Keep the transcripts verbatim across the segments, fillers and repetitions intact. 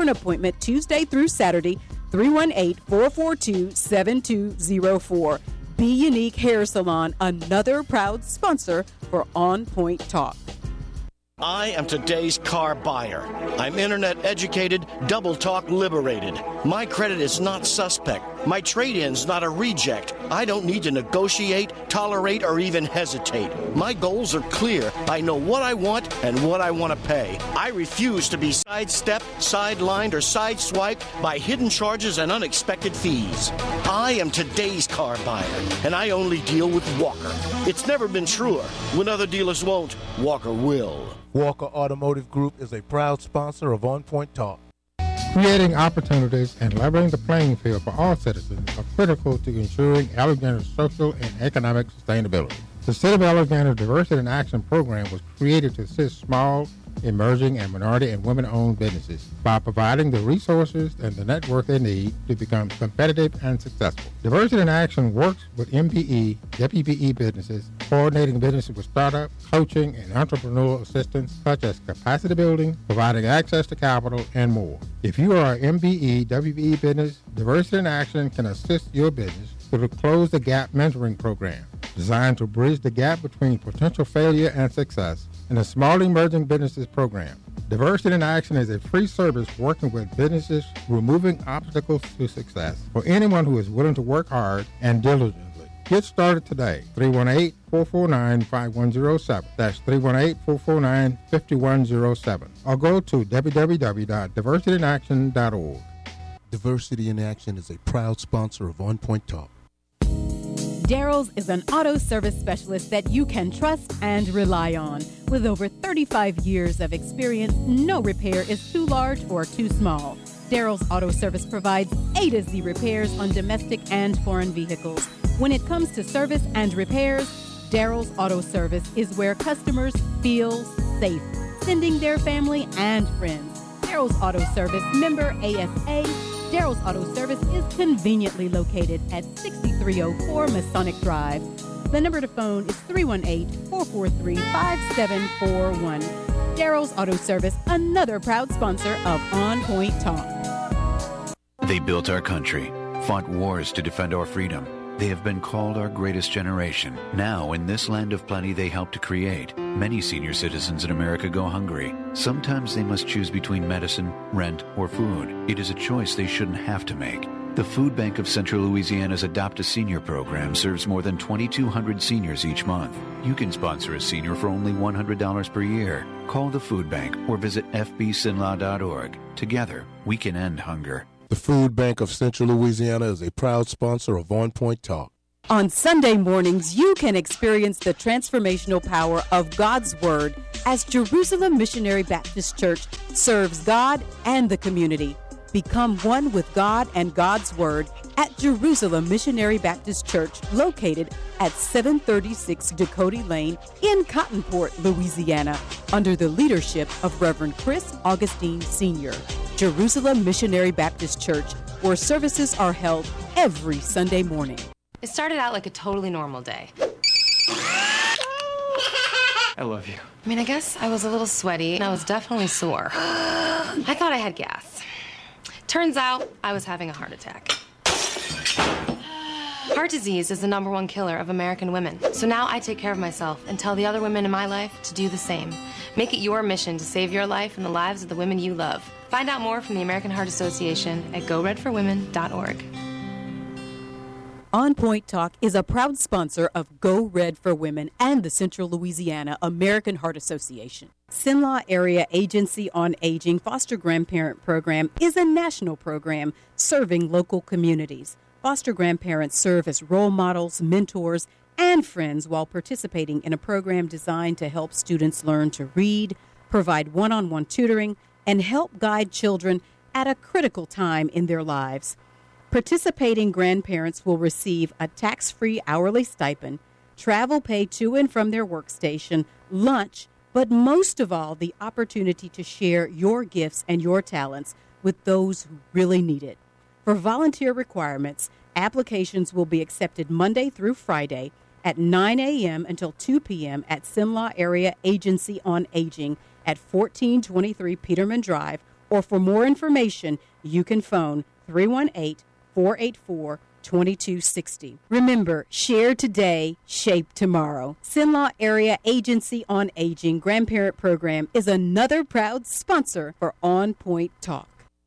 an appointment Tuesday through Saturday, three one eight, four four two, seven two zero four. Be Unique Hair Salon, another proud sponsor for On Point Talk. I am today's car buyer. I'm internet educated, double talk liberated. My credit is not suspect. My trade-in's not a reject. I don't need to negotiate, tolerate, or even hesitate. My goals are clear. I know what I want and what I want to pay. I refuse to be sidestepped, sidelined, or sideswiped by hidden charges and unexpected fees. I am today's car buyer, and I only deal with Walker. It's never been truer. When other dealers won't, Walker will. Walker Automotive Group is a proud sponsor of On Point Talk. Creating opportunities and leveling the playing field for all citizens are critical to ensuring Alexander's social and economic sustainability. The City of Alexander Diversity in Action program was created to assist small, emerging, and minority and women-owned businesses by providing the resources and the network they need to become competitive and successful. Diversity in Action works with M P E, W P E businesses, coordinating businesses with startup, coaching, and entrepreneurial assistance such as capacity building, providing access to capital, and more. If you are an M P E, W P E business, Diversity in Action can assist your business through the Close the Gap mentoring program, designed to bridge the gap between potential failure and success, and the Small Emerging Businesses Program. Diversity in Action is a free service working with businesses, removing obstacles to success for anyone who is willing to work hard and diligently. Get started today. three one eight, four four nine, five one zero seven. That's three one eight, four four nine, five one zero seven. Or go to w w w dot diversity in action dot org. Diversity in Action is a proud sponsor of On Point Talk. Daryl's is an auto service specialist that you can trust and rely on. With over thirty-five years of experience, no repair is too large or too small. Daryl's Auto Service provides A to Z repairs on domestic and foreign vehicles. When it comes to service and repairs, Daryl's Auto Service is where customers feel safe, sending their family and friends. Daryl's Auto Service, member A S A. Daryl's Auto Service is conveniently located at sixty-three oh four Masonic Drive. The number to phone is three one eight, four four three, five seven four one. Daryl's Auto Service, another proud sponsor of On Point Talk. They built our country, fought wars to defend our freedom. They have been called our greatest generation. Now, in this land of plenty they help to create, many senior citizens in America go hungry. Sometimes they must choose between medicine, rent, or food. It is a choice they shouldn't have to make. The Food Bank of Central Louisiana's Adopt a Senior program serves more than twenty-two hundred seniors each month. You can sponsor a senior for only one hundred dollars per year. Call the Food Bank or visit f b s i n l a dot org. Together, we can end hunger. The Food Bank of Central Louisiana is a proud sponsor of On Point Talk. On Sunday mornings, you can experience the transformational power of God's Word as Jerusalem Missionary Baptist Church serves God and the community. Become one with God and God's Word at Jerusalem Missionary Baptist Church, located at seven thirty-six Dakota Lane in Cottonport, Louisiana, under the leadership of Reverend Chris Augustine Senior Jerusalem Missionary Baptist Church, where services are held every Sunday morning. It started out like a totally normal day. I love you. I mean, I guess I was a little sweaty and I was definitely sore. I thought I had gas. Turns out I was having a heart attack. Heart disease is the number one killer of American women. So now I take care of myself and tell the other women in my life to do the same. Make it your mission to save your life and the lives of the women you love. Find out more from the American Heart Association at go red for women dot org. On Point Talk is a proud sponsor of Go Red for Women and the Central Louisiana American Heart Association. C I N L A Area Agency on Aging Foster Grandparent Program is a national program serving local communities. Foster grandparents serve as role models, mentors, and friends while participating in a program designed to help students learn to read, provide one-on-one tutoring, and help guide children at a critical time in their lives. Participating grandparents will receive a tax-free hourly stipend, travel pay to and from their workstation, lunch, but most of all, the opportunity to share your gifts and your talents with those who really need it. For volunteer requirements, applications will be accepted Monday through Friday at nine a.m. until two p.m. at C I N L A Area Agency on Aging at fourteen twenty-three Peterman Drive, Or for more information, you can phone three one eight, four eight four, two two six zero. Remember, share today, shape tomorrow. Sinlaw Area Agency on Aging Grandparent Program is another proud sponsor for On Point Talk.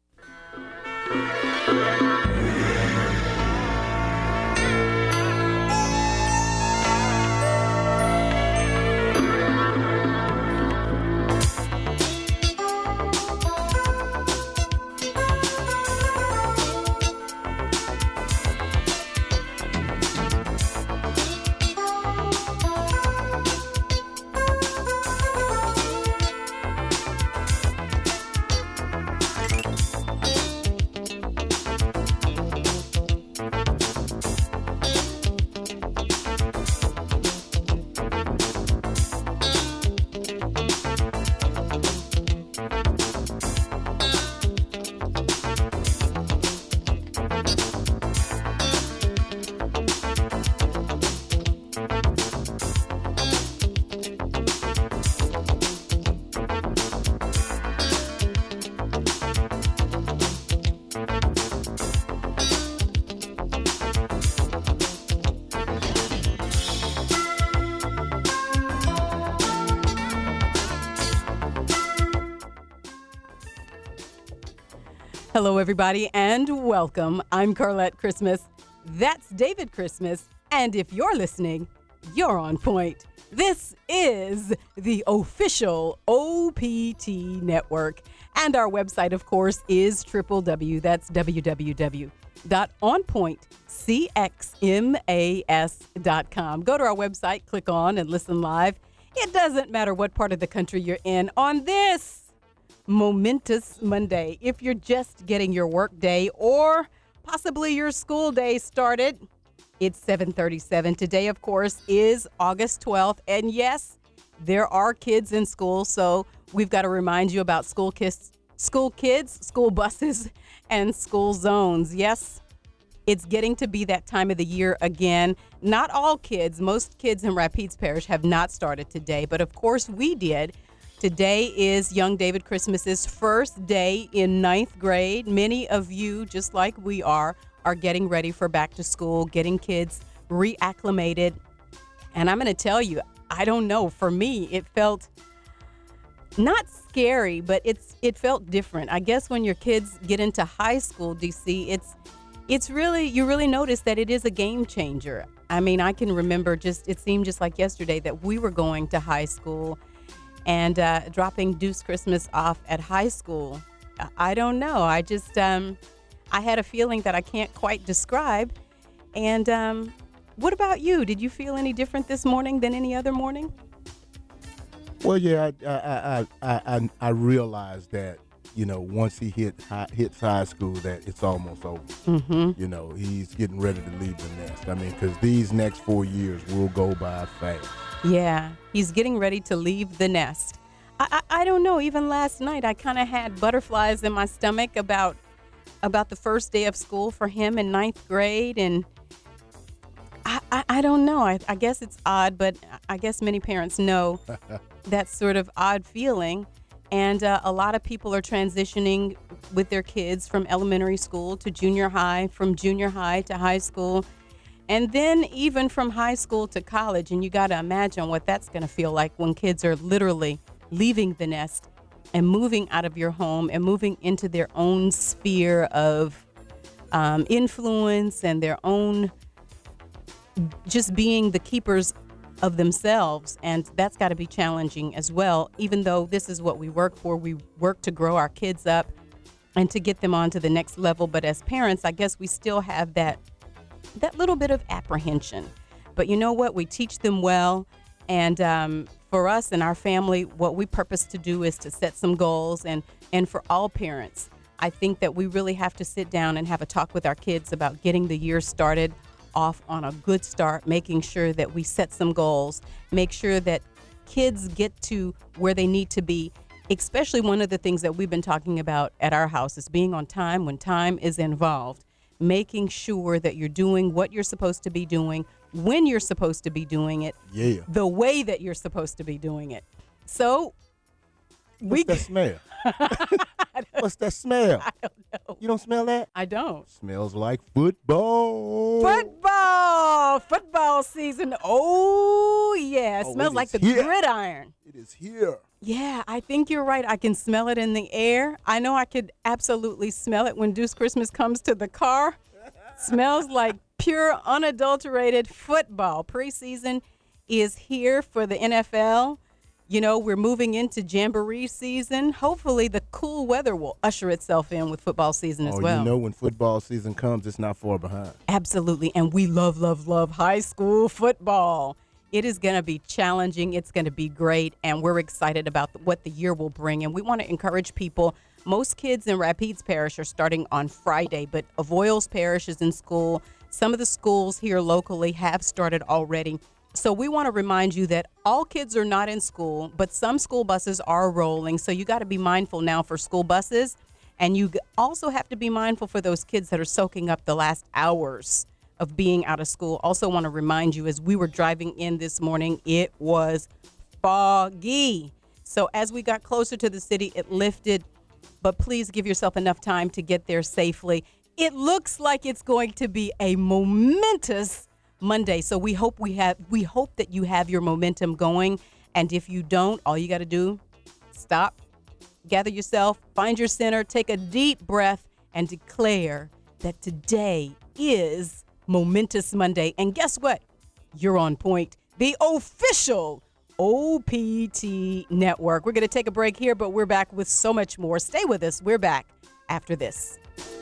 Hello, everybody, and welcome. I'm Carlette Christmas. That's David Christmas. And if you're listening, you're on point. This is the official O P T network. And our website, of course, is w w w. That's w w w dot on point c x m a s dot com. Go to our website, click on, and listen live. It doesn't matter what part of the country you're in on this momentous Monday. If you're just getting your work day or possibly your school day started, it's seven thirty-seven. Today, of course, is August twelfth. And yes, there are kids in school, so we've got to remind you about school kids, school kids, school buses, and school zones. Yes, it's getting to be that time of the year again. Not all kids, most kids in Rapides Parish have not started today, but of course we did. Today is young David Christmas's first day in ninth grade. Many of you, just like we are, are getting ready for back to school, getting kids reacclimated. And I'm going to tell you, I don't know, for me, it felt not scary, but it's it felt different. I guess when your kids get into high school, D C, it's it's really, you really notice that it is a game changer. I mean, I can remember just, it seemed just like yesterday that we were going to high school and uh, dropping Deuce Christmas off at high school. I don't know. I just, um, I had a feeling that I can't quite describe. And um, what about you? Did you feel any different this morning than any other morning? Well, yeah, I I I I, I realized that, you know, once he hit high, hits high school, that it's almost over. Mm-hmm. You know, he's getting ready to leave the nest. I mean, because these next four years will go by fast. Yeah, he's getting ready to leave the nest. I, I, I don't know. Even last night, I kind of had butterflies in my stomach about about the first day of school for him in ninth grade. And I, I, I don't know. I, I guess it's odd, but I guess many parents know that sort of odd feeling. And uh, a lot of people are transitioning with their kids from elementary school to junior high, from junior high to high school, and then even from high school to college. And you got to imagine what that's going to feel like when kids are literally leaving the nest and moving out of your home and moving into their own sphere of um, influence and their own just being the keepers of themselves. And that's got to be challenging as well, even though this is what we work for. We work to grow our kids up and to get them on to the next level. But as parents, I guess we still have that that little bit of apprehension. But you know what? We teach them well. And um, for us and our family, what we purpose to do is to set some goals. And, and for all parents, I think that we really have to sit down and have a talk with our kids about getting the year started off on a good start, making sure that we set some goals, make sure that kids get to where they need to be. Especially one of the things that we've been talking about at our house is being on time when time is involved, making sure that you're doing what you're supposed to be doing, when you're supposed to be doing it, yeah, the way that you're supposed to be doing it. So we What's that smell? What's that smell? I don't know. You don't smell that? I don't. Smells like football. Football, football season. Oh yeah, it Oh, smells it like is the here. gridiron. It is here. Yeah, I think you're right. I can smell it in the air. I know I could absolutely smell it when Deuce Christmas comes to the car. Smells like pure, unadulterated football. Preseason is here for the N F L. You know, we're moving into Jamboree season. Hopefully, the cool weather will usher itself in with football season as oh, well. you know when football season comes, it's not far behind. Absolutely. And we love, love, love high school football. It is going to be challenging. It's going to be great. And we're excited about what the year will bring. And we want to encourage people. Most kids in Rapides Parish are starting on Friday, but Avoyelles Parish is in school. Some of the schools here locally have started already. So we want to remind you that all kids are not in school, but some school buses are rolling. So you got to be mindful now for school buses. And you also have to be mindful for those kids that are soaking up the last hours of being out of school. Also want to remind you, as we were driving in this morning, it was foggy. So as we got closer to the city, it lifted, but please give yourself enough time to get there safely. It looks like it's going to be a momentous Monday. So we hope we have we hope that you have your momentum going. And if you don't, all you got to do, stop, gather yourself, find your center, take a deep breath, and declare that today is Momentous Monday. And guess what? You're on point. The official O P T network. We're going to take a break here, but we're back with so much more. Stay with us. We're back after this.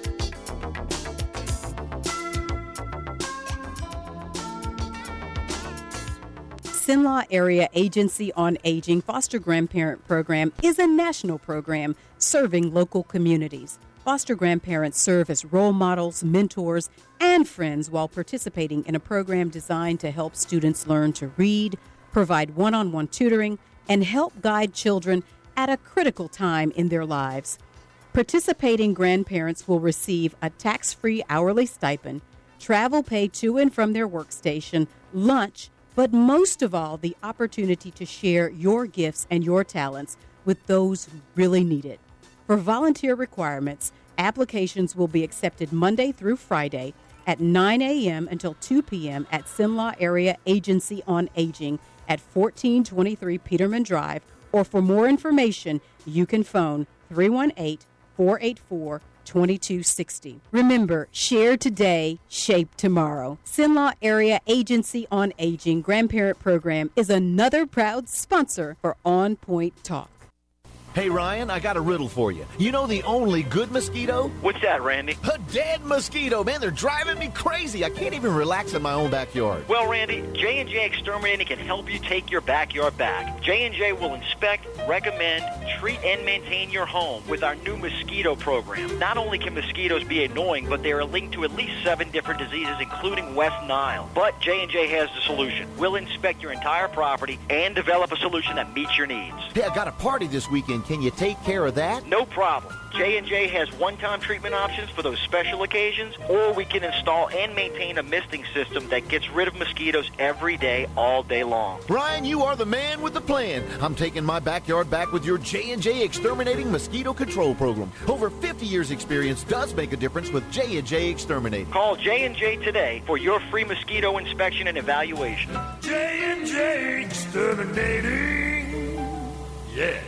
Cenla Area Agency on Aging Foster Grandparent Program is a national program serving local communities. Foster grandparents serve as role models, mentors, and friends while participating in a program designed to help students learn to read, provide one-on-one tutoring, and help guide children at a critical time in their lives. Participating grandparents will receive a tax-free hourly stipend, travel pay to and from their workstation, lunch, but most of all, the opportunity to share your gifts and your talents with those who really need it. For volunteer requirements, applications will be accepted Monday through Friday at nine a.m. until two p.m. at Cenla Area Agency on Aging at fourteen twenty-three Peterman Drive, or for more information, you can phone three one eight, four eight four, two two six zero. Remember, share today, shape tomorrow. Cenla Area Agency on Aging Grandparent Program is another proud sponsor for On Point Talk. Hey, Ryan, I got a riddle for you. You know the only good mosquito? What's that, Randy? A dead mosquito. Man, they're driving me crazy. I can't even relax in my own backyard. Well, Randy, J and J Exterminating can help you take your backyard back. J and J will inspect, recommend, treat, and maintain your home with our new mosquito program. Not only can mosquitoes be annoying, but they are linked to at least seven different diseases, including West Nile. But J and J has the solution. We'll inspect your entire property and develop a solution that meets your needs. Hey, I got a party this weekend. Can you take care of that? No problem. J and J has one-time treatment options for those special occasions, or we can install and maintain a misting system that gets rid of mosquitoes every day, all day long. Ryan, you are the man with the plan. I'm taking my backyard back with your J and J Exterminating Mosquito Control Program. Over fifty years experience does make a difference with J and J Exterminating. Call J and J today for your free mosquito inspection and evaluation. J and J Exterminating. Yeah.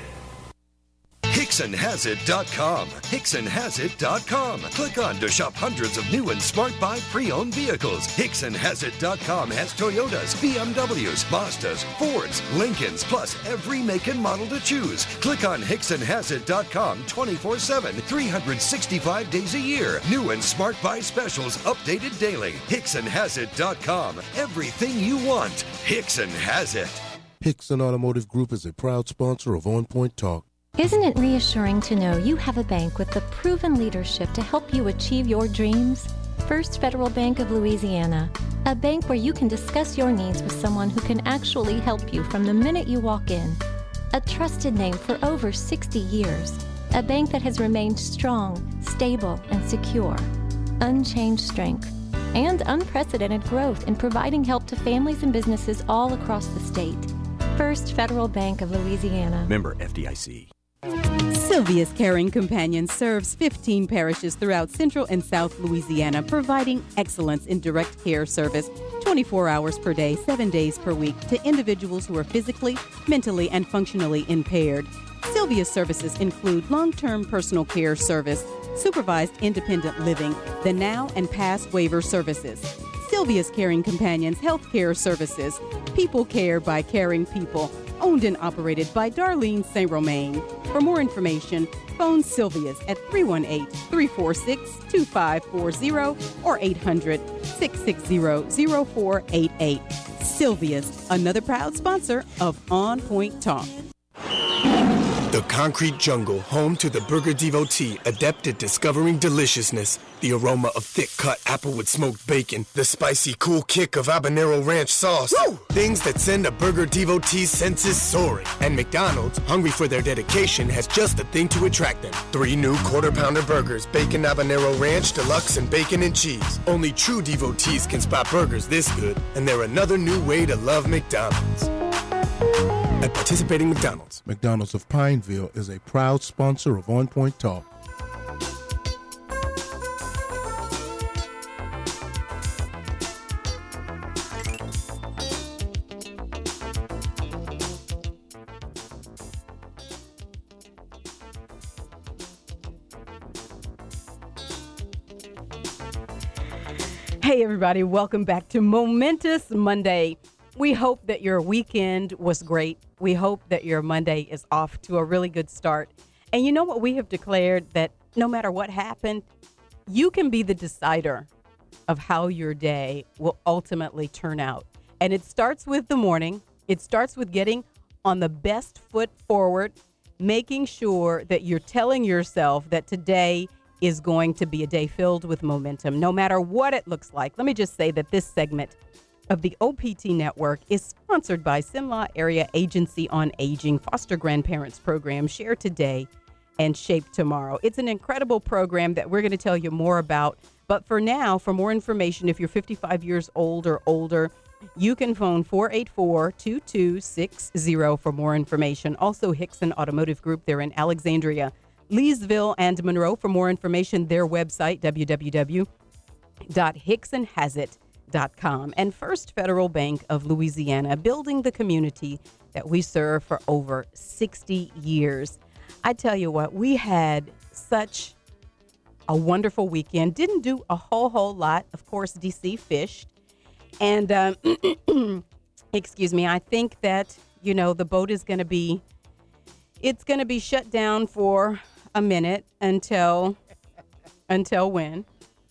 Hickson Has It dot com. Hickson Has It dot com. Click on to shop hundreds of new and smart buy pre-owned vehicles. Hickson Has It dot com has Toyotas, B M Ws, Mazdas, Fords, Lincolns, plus every make and model to choose. Click on Hickson Has It dot com twenty-four seven, three hundred sixty-five days a year. New and smart buy specials updated daily. Hickson Has It dot com. Everything you want. Hickson has it. Hickson Automotive Group is a proud sponsor of On Point Talk. Isn't it reassuring to know you have a bank with the proven leadership to help you achieve your dreams? First Federal Bank of Louisiana, a bank where you can discuss your needs with someone who can actually help you from the minute you walk in. A trusted name for over sixty years, a bank that has remained strong, stable, and secure. Unchanged strength and unprecedented growth in providing help to families and businesses all across the state. First Federal Bank of Louisiana. Member F D I C. Sylvia's Caring Companion serves fifteen parishes throughout Central and South Louisiana, providing excellence in direct care service twenty-four hours per day, seven days per week to individuals who are physically, mentally, and functionally impaired. Sylvia's services include long-term personal care service, supervised independent living, the now and past waiver services. Sylvia's Caring Companions Healthcare Services, people care by caring people, owned and operated by Darlene Saint Romain. For more information, phone Sylvia's at three one eight, three four six, two five four zero or eight hundred, six six zero, zero four eight eight. Sylvia's, another proud sponsor of On Point Talk. The concrete jungle, home to the burger devotee, adept at discovering deliciousness. The aroma of thick-cut applewood smoked bacon. The spicy, cool kick of habanero ranch sauce. Woo! Things that send a burger devotee's senses soaring. And McDonald's, hungry for their dedication, has just the thing to attract them. Three new quarter-pounder burgers, bacon habanero ranch, deluxe, and bacon and cheese. Only true devotees can spot burgers this good, and they're another new way to love McDonald's. At participating McDonald's. McDonald's of Pineville is a proud sponsor of On Point Talk. Hey, everybody. Welcome back to Momentous Monday. We hope that your weekend was great. We hope that your Monday is off to a really good start. And you know what? We have declared that no matter what happened, you can be the decider of how your day will ultimately turn out. And it starts with the morning. It starts with getting on the best foot forward, making sure that you're telling yourself that today is going to be a day filled with momentum, no matter what it looks like. Let me just say that this segment of the O P T Network is sponsored by Cenla Area Agency on Aging Foster Grandparents Program. Share today and shape tomorrow. It's an incredible program that we're going to tell you more about. But for now, for more information, if you're fifty-five years old or older, you can phone four eight four, two two six zero for more information. Also, Hickson Automotive Group, they're in Alexandria, Leesville, and Monroe. For more information, their website, w w w dot hickson has it dot com. And First Federal Bank of Louisiana, building the community that we serve for over sixty years. I tell you what, we had such a wonderful weekend. Didn't do a whole, whole lot. Of course, D C fished. And, um, excuse me, I think that, you know, the boat is going to be, it's going to be shut down for a minute until, until when?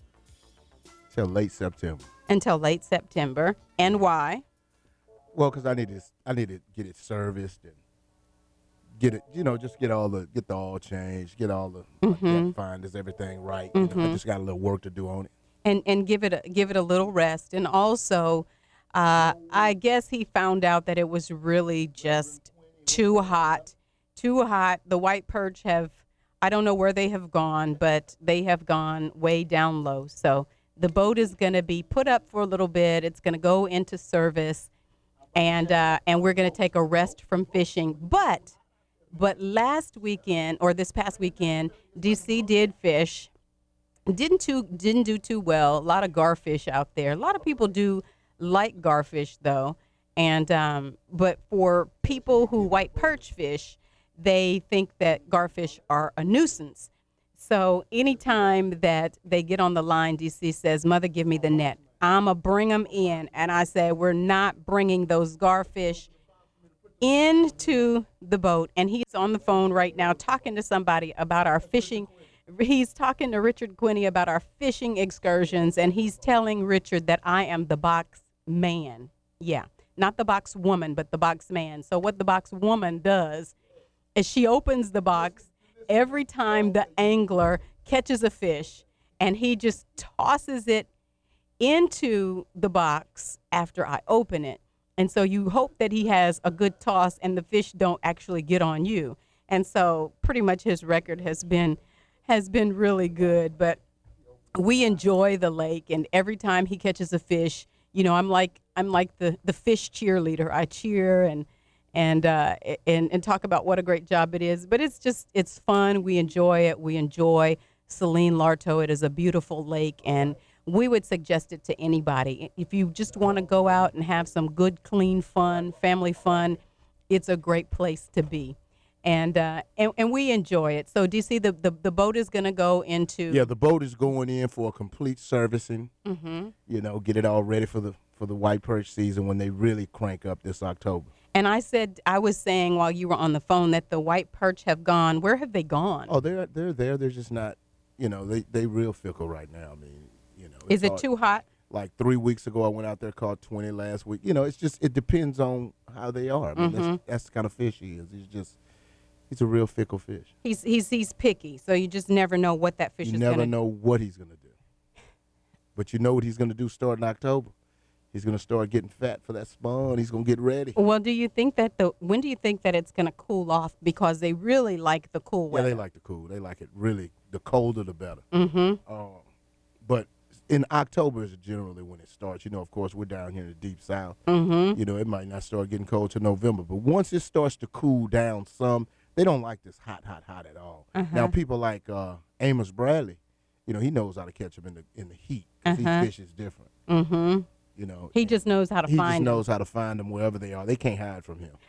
Till late September. Until late September. And why? Well, because I need to, I need to get it serviced and get it, you know, just get all the, get the oil changed, get all the, Mm-hmm. like, find is everything right. You know, I just got a little work to do on it. And and give it a, give it a little rest. And also, uh, I guess he found out that it was really just too hot, too hot. The white perch have, I don't know where they have gone, but they have gone way down low. So the boat is going to be put up for a little bit. It's going to go into service, and uh, and we're going to take a rest from fishing. But but last weekend, or this past weekend, D C did fish. Didn't too didn't do too well. A lot of garfish out there. A lot of people do like garfish though, and um, but for people who white perch fish, they think that garfish are a nuisance. So anytime that they get on the line, D C says, "Mother, give me the net. I'ma bring them in," and I said, "We're not bringing those garfish into the boat." And he's on the phone right now talking to somebody about our fishing. He's talking to Richard Quinney about our fishing excursions, and he's telling Richard that I am the box man. Yeah, not the box woman, but the box man. So what the box woman does is she opens the box every time the angler catches a fish, and he just tosses it into the box after I open it. And so you hope that he has a good toss and the fish don't actually get on you. And so pretty much his record has been has been really good, but we enjoy the lake, and every time he catches a fish, you know, I'm like I'm like the, the fish cheerleader. I cheer and and uh, and and talk about what a great job it is. But it's just it's fun. We enjoy it. We enjoy Saline Larto. It is a beautiful lake, and we would suggest it to anybody. If you just want to go out and have some good, clean fun, family fun, it's a great place to be. And uh, and, and we enjoy it. So, D C, the, the, the boat is going to go into... Yeah, the boat is going in for a complete servicing. Mm-hmm. You know, get it all ready for the for the white perch season when they really crank up this October. And I said, I was saying while you were on the phone that the white perch have gone. Where have they gone? Oh, they're they're there. They're just not, you know, they they real fickle right now. I mean, you know. Is it hard. too hot? Like three weeks ago, I went out there, caught twenty last week. You know, it's just, it depends on how they are. I mean, Mm-hmm. that's, that's the kind of fish he is. He's just, he's a real fickle fish. He's he's he's picky, so you just never know what that fish You is never gonna know what he's going to do. But you know what he's going to do starting October? He's going to start getting fat for that spawn. He's going to get ready. Well, do you think that the when do you think that it's going to cool off? Because they really like the cool Yeah, weather. they like the cool. They like it really. The colder, the better. Mm-hmm. Um, but in October is generally when it starts. You know, of course, we're down here in the deep south. Mm-hmm. You know, it might not start getting cold till November. But once it starts to cool down some, they don't like this hot, hot, hot at all. Uh-huh. Now, people like uh, Amos Bradley, you know, he knows how to catch them in the in the heat because Uh-huh. he fishes different. Mm-hmm. You know, He just knows how to he find just them. knows how to find them wherever they are. They can't hide from him.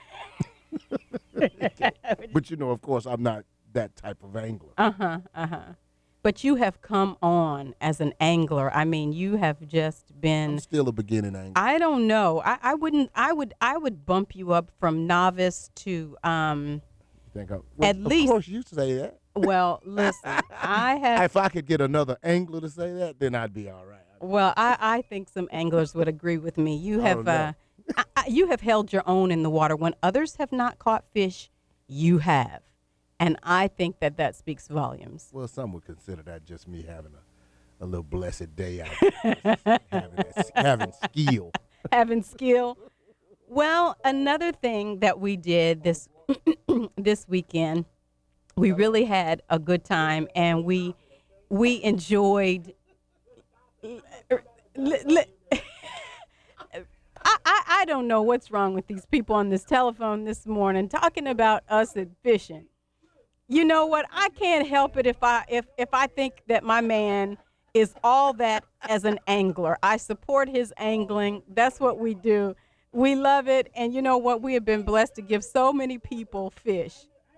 But you know, of course, I'm not that type of angler. Uh-huh, uh-huh. But you have come on as an angler. I mean, you have just been I'm still a beginning angler. I don't know. I, I wouldn't I would I would bump you up from novice to um Think I, well, at of least course, you say that. well, listen, I have If I could get another angler to say that, then I'd be all right. well, I, I think some anglers would agree with me. You I have don't know. uh I, I, you have held your own in the water when others have not caught fish, you have. And I think that that speaks volumes. Well, some would consider that just me having a, a little blessed day out there, having, that, having skill. Having skill. Well, another thing that we did this this weekend, we really had a good time, and we we enjoyed. I, I, I don't know what's wrong with these people on this telephone this morning talking about us and fishing. You know what? I can't help it if I if if I think that my man is all that as an angler. I support his angling. That's what we do. We love it. And you know what? We have been blessed to give so many people fish.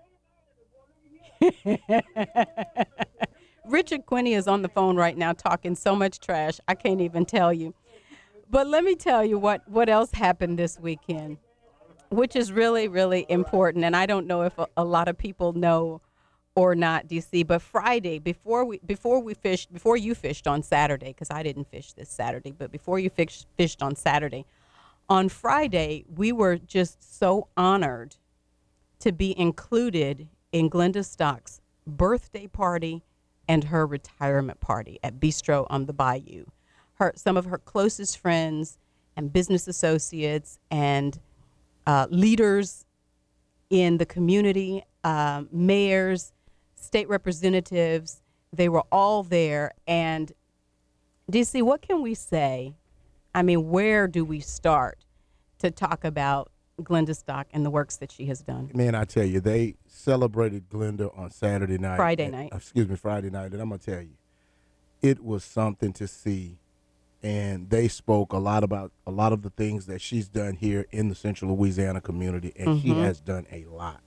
Richard Quinney is on the phone right now talking so much trash. I can't even tell you. But let me tell you what, what else happened this weekend, which is really, really important. And I don't know if a, a lot of people know or not, D C, but Friday, before we before we fished, before you fished on Saturday, because I didn't fish this Saturday, but before you fish, fished on Saturday, on Friday, we were just so honored to be included in Glenda Stock's birthday party and her retirement party at Bistro on the Bayou. Her, some of her closest friends and business associates and uh, leaders in the community, uh, mayors, state representatives, they were all there. And D C, what can we say? I mean, where do we start to talk about Glenda Stock and the works that she has done? Man, I tell you, they celebrated Glenda on Saturday night. Friday and- night. Excuse me, Friday night. And I'm going to tell you, it was something to see. And they spoke a lot about a lot of the things that she's done here in the Central Louisiana community. And she Mhm. has done a lot.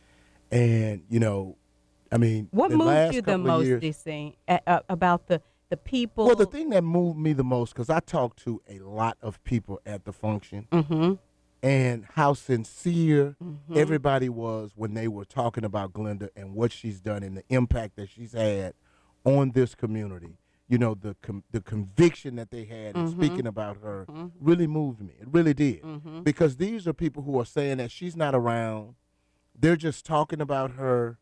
And, you know, I mean, What the moved last you the couple of most, years- D C, a- a- about the, the people? Well, the thing that moved me the most, because I talked to a lot of people at the function, Mhm. and how sincere Mhm. everybody was when they were talking about Glenda and what she's done and the impact that she's had on this community. You know, the com- the conviction that they had in Mhm. speaking about her Mhm. really moved me. It really did. Mhm. Because these are people who are saying that she's not around. They're just talking about her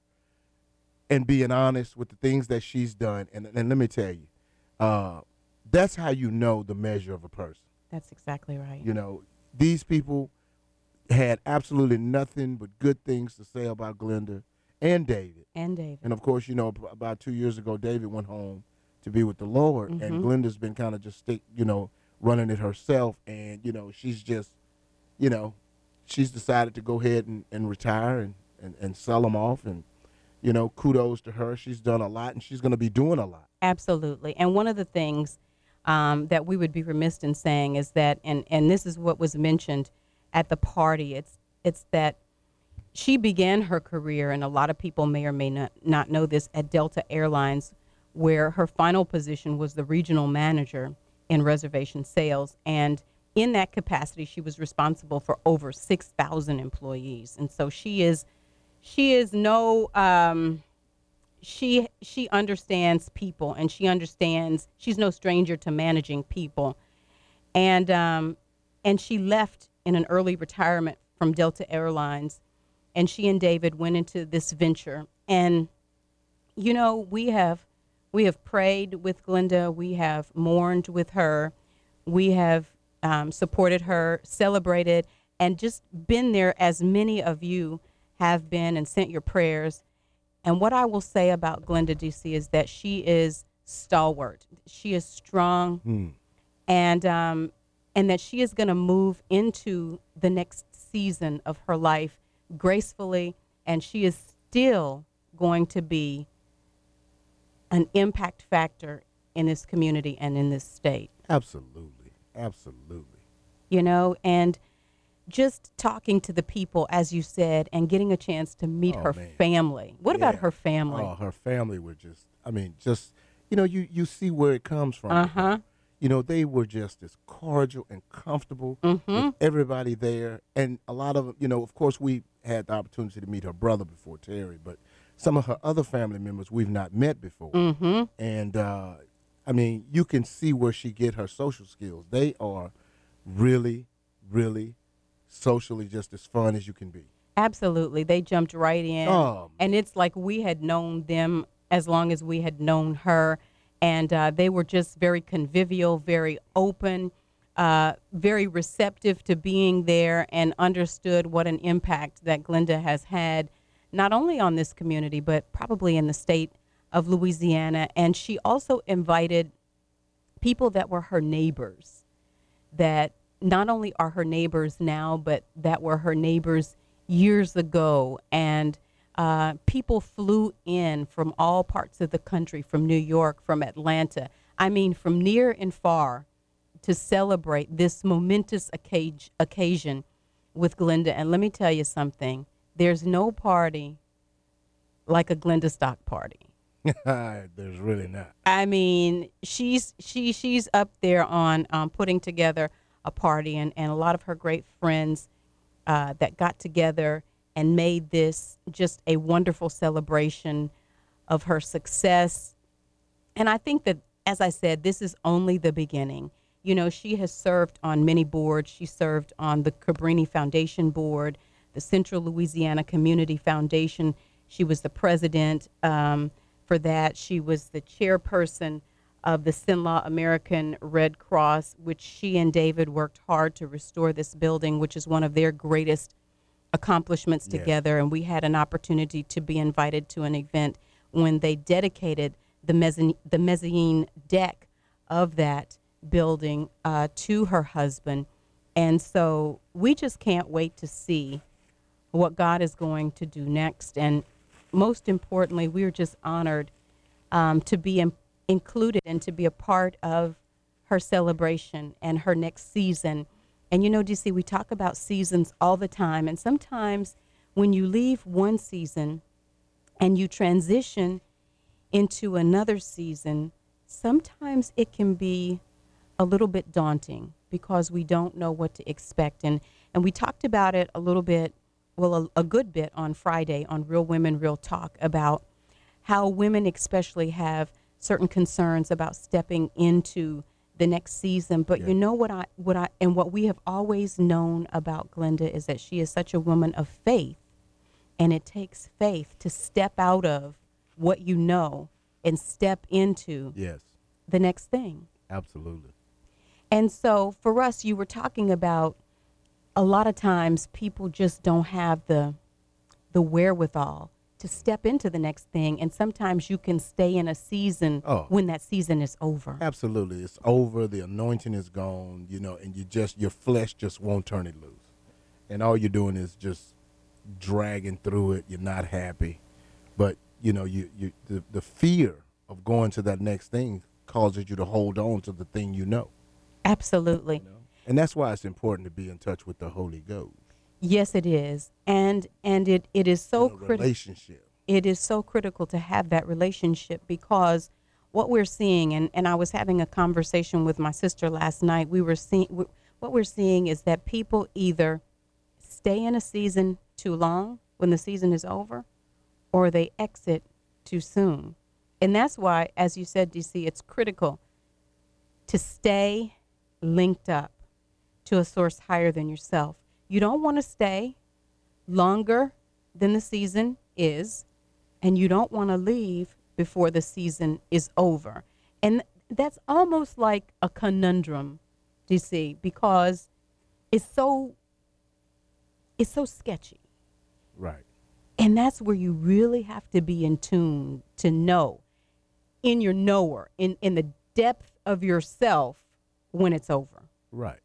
and being honest with the things that she's done. And, and let me tell you, uh, that's how you know the measure of a person. That's exactly right. You know, these people had absolutely nothing but good things to say about Glenda and David. And David. And, of course, you know, ab- about two years ago, David went home to be with the Lord, and Mhm. Glenda's been kind of just, stick, you know, running it herself. And, you know, she's just, you know, she's decided to go ahead and, and retire and, and, and sell them off. And, you know, kudos to her. She's done a lot, and she's going to be doing a lot. Absolutely. And one of the things um, that we would be remiss in saying is that, and, and this is what was mentioned at the party, it's it's that she began her career, and a lot of people may or may not, not know this, at Delta Airlines, where her final position was the regional manager in reservation sales. And in that capacity, she was responsible for over six thousand employees. And so she is, she is no, um, she she understands people, and she understands, she's no stranger to managing people. And um, and she left in an early retirement from Delta Airlines, and she and David went into this venture. And, you know, we have we have prayed with Glenda. We have mourned with her. We have um, supported her, celebrated, and just been there, as many of you have been, and sent your prayers. And what I will say about Glenda, D C, is that she is stalwart. She is strong, mm. and um, and that she is going to move into the next season of her life gracefully, and she is still going to be an impact factor in this community and in this state. Absolutely. Absolutely. You know, and just talking to the people, as you said, and getting a chance to meet oh, her man. family. What yeah. about her family? Oh, her family were just, I mean, just, you know, you, you see where it comes from. Uh-huh. You know, they were just as cordial and comfortable mm-hmm. with everybody there. And a lot of them, you know, of course, we had the opportunity to meet her brother before, Terry, but some of her other family members we've not met before. Mm-hmm. And, uh, I mean, you can see where she get her social skills. They are really, really socially just as fun as you can be. Absolutely. They jumped right in. Oh, and it's like we had known them as long as we had known her. And uh, they were just very convivial, very open, uh, very receptive to being there, and understood what an impact that Glenda has had, not only on this community, but probably in the state of Louisiana. And she also invited people that were her neighbors, that not only are her neighbors now, but that were her neighbors years ago. And uh, people flew in from all parts of the country, from New York, from Atlanta, I mean, from near and far, to celebrate this momentous occasion, occasion with Glenda. And let me tell you something, there's no party like a Glenda Stock party. There's really not. I mean, she's she she's up there on um, putting together a party, and, and a lot of her great friends uh, that got together and made this just a wonderful celebration of her success. And I think that, as I said, this is only the beginning. You know, she has served on many boards. She served on the Cabrini Foundation board, the Central Louisiana Community Foundation. She was the president um, for that. She was the chairperson of the Cenla American Red Cross, which she and David worked hard to restore this building, which is one of their greatest accomplishments yeah. together. And we had an opportunity to be invited to an event when they dedicated the mezzanine, the mezzanine deck of that building uh, to her husband. And so we just can't wait to see what God is going to do next. And most importantly, we're just honored um, to be in, included and to be a part of her celebration and her next season. And you know, D C, we talk about seasons all the time. And sometimes when you leave one season and you transition into another season, sometimes it can be a little bit daunting because we don't know what to expect. And, and we talked about it a little bit, well, a, a good bit on Friday on Real Women, Real Talk, about how women especially have certain concerns about stepping into the next season. But yeah. you know what I, what I, and what we have always known about Glenda is that she is such a woman of faith, and it takes faith to step out of what you know and step into yes. the next thing. Absolutely. And so for us, you were talking about a lot of times people just don't have the the wherewithal to step into the next thing. And sometimes you can stay in a season oh. when that season is over. Absolutely. It's over. The anointing is gone, you know, and you just, your flesh just won't turn it loose. And all you're doing is just dragging through it. You're not happy. But, you know, you, you the, the fear of going to that next thing causes you to hold on to the thing you know. Absolutely. You know? And that's why it's important to be in touch with the Holy Ghost. Yes, it is. And and it, it is so critical. Relationship. It is so critical to have that relationship, because what we're seeing, and, and I was having a conversation with my sister last night, we were seeing, what we're seeing is that people either stay in a season too long when the season is over, or they exit too soon. And that's why, as you said, D C, it's critical to stay linked up to a source higher than yourself. You don't want to stay longer than the season is, and you don't want to leave before the season is over. And that's almost like a conundrum, D C, because it's so it's so sketchy. Right. And that's where you really have to be in tune to know, in your knower, in, in the depth of yourself, when it's over. Right.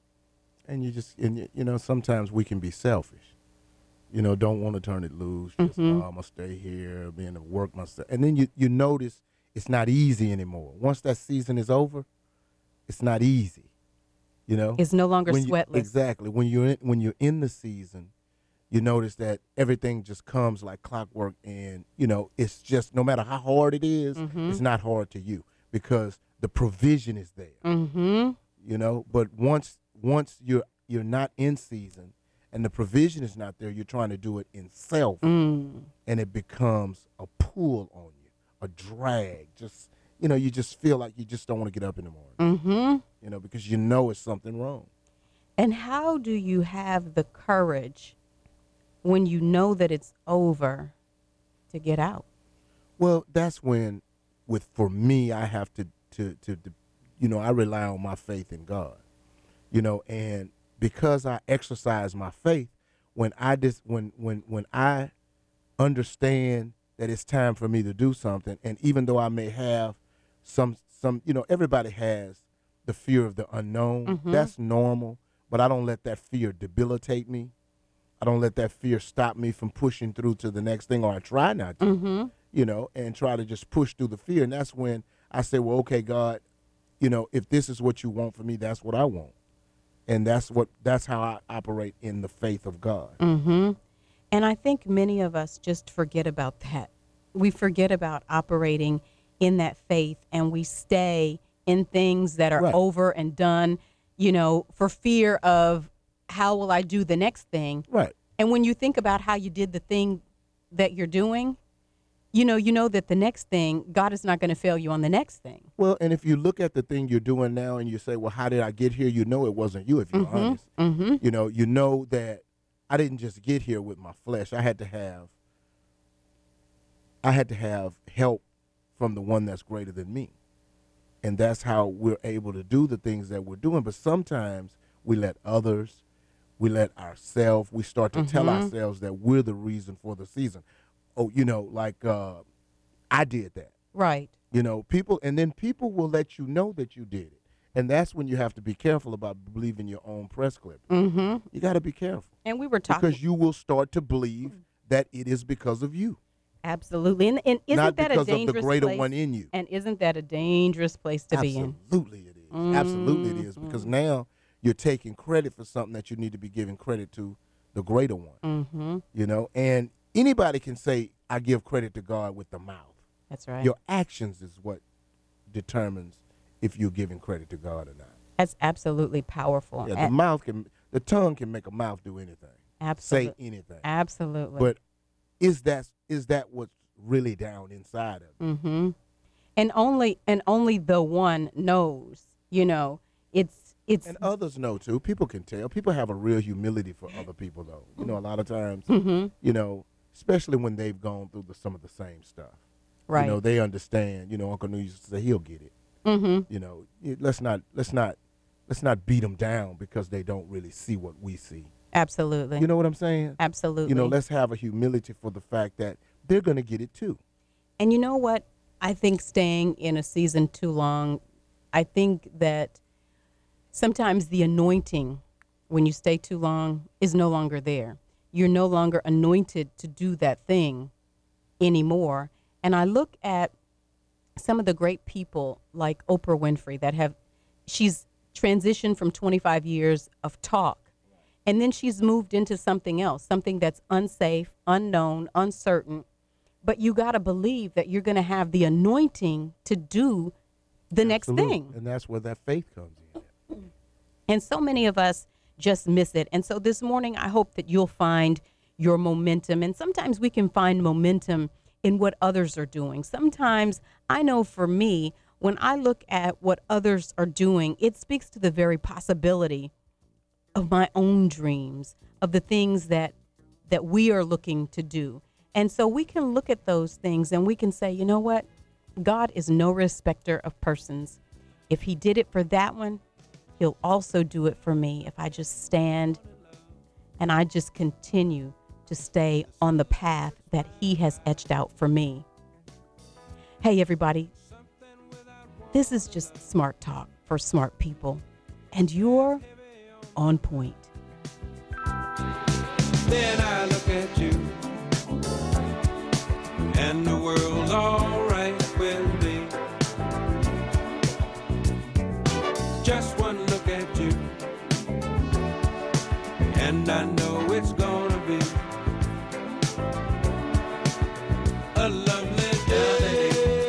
And you just, and you, you know, sometimes we can be selfish. You know, don't want to turn it loose. Just, Mm-hmm. oh, I'm going to stay here, being to work myself. And then you, you notice it's not easy anymore. Once that season is over, it's not easy. You know? It's no longer When you- sweatless. Exactly. When you're in, when you're in the season, you notice that everything just comes like clockwork, and, you know, it's just, no matter how hard it is, Mhm. it's not hard to you because the provision is there. Mm-hmm. You know, but once once you're you're not in season and the provision is not there, you're trying to do it in self, Mm. and it becomes a pull on you, a drag. Just, you know, you just feel like you just don't want to get up in the morning. Mm-hmm. You know, because you know it's something wrong. And how do you have the courage when you know that it's over to get out? Well, that's when, with for me, I have to to to, to you know, I rely on my faith in God. You know, and because I exercise my faith, when I just when when when I understand that it's time for me to do something, and even though I may have some some you know, everybody has the fear of the unknown. Mhm. That's normal, but I don't let that fear debilitate me. I don't let that fear stop me from pushing through to the next thing, or I try not to. Mm-hmm. You know, and try to just push through the fear. And that's when I say, well, okay, God, you know, if this is what you want for me, that's what I want. And that's what that's how I operate in the faith of God. Mm-hmm. And I think many of us just forget about that. We forget about operating in that faith, and we stay in things that are Right. over and done, you know, for fear of how will I do the next thing. Right. And when you think about how you did the thing that you're doing, you know, you know that the next thing, God is not going to fail you on the next thing. Well, and if you look at the thing you're doing now and you say, well, how did I get here? You know it wasn't you, if you're Mhm. honest. Mm-hmm. You know, you know that I didn't just get here with my flesh. I had to have I had to have help from the one that's greater than me. And that's how we're able to do the things that we're doing. But sometimes we let others, we let ourselves, we start to tell Mhm. ourselves that we're the reason for the season. Oh, you know, like uh, I did that. Right. You know, people, and then people will let you know that you did it. And that's when you have to be careful about believing your own press clip. Mm-hmm. You got to be careful. And we were talking. Because you will start to believe that it is because of you. Absolutely. And, and isn't Not that because a of the dangerous greater place? one in you. And isn't that a dangerous place to be in? Absolutely it is. Absolutely it is. Mm-hmm. Because now you're taking credit for something that you need to be giving credit to the greater one. Mm-hmm. You know, and anybody can say, I give credit to God with the mouth. That's right. Your actions is what determines if you're giving credit to God or not. That's absolutely powerful. Yeah, the A- mouth can, the tongue can make a mouth do anything. Absolute- Say anything. Absolutely. But is that is that what's really down inside of it? Mm-hmm. And only and only the one knows. You know, it's it's. And others know too. People can tell. People have a real humility for other people, though. You know, a lot of times, Mhm. you know, especially when they've gone through the, some of the same stuff. Right. You know, they understand. You know, Uncle New used to say he'll get it. Mm-hmm. You know, it- let's not let's not let's not beat them down because they don't really see what we see. Absolutely. You know what I'm saying? Absolutely. You know, let's have a humility for the fact that they're going to get it too. And you know what? I think staying in a season too long, I think that sometimes the anointing when you stay too long, is no longer there. You're no longer anointed to do that thing anymore. And I look at some of the great people like Oprah Winfrey that have, she's transitioned from twenty-five years of talk, and then she's moved into something else, something that's unsafe, unknown, uncertain. But you got to believe that you're going to have the anointing to do the Absolutely. Next thing. And that's where that faith comes in. And so many of us just miss it. And so this morning, I hope that you'll find your momentum. And sometimes we can find momentum in what others are doing. Sometimes I know for me, when I look at what others are doing, it speaks to the very possibility of my own dreams, of the things that that we are looking to do. And so we can look at those things and we can say, you know what? God is no respecter of persons. If he did it for that one, he'll also do it for me if I just stand and I just continue to stay on the path that he has etched out for me. Hey, everybody. This is just smart talk for smart people, and you're on point. Then I look at you, and the world's all right with me. Just one look at you, and I know it's gonna be a lovely day.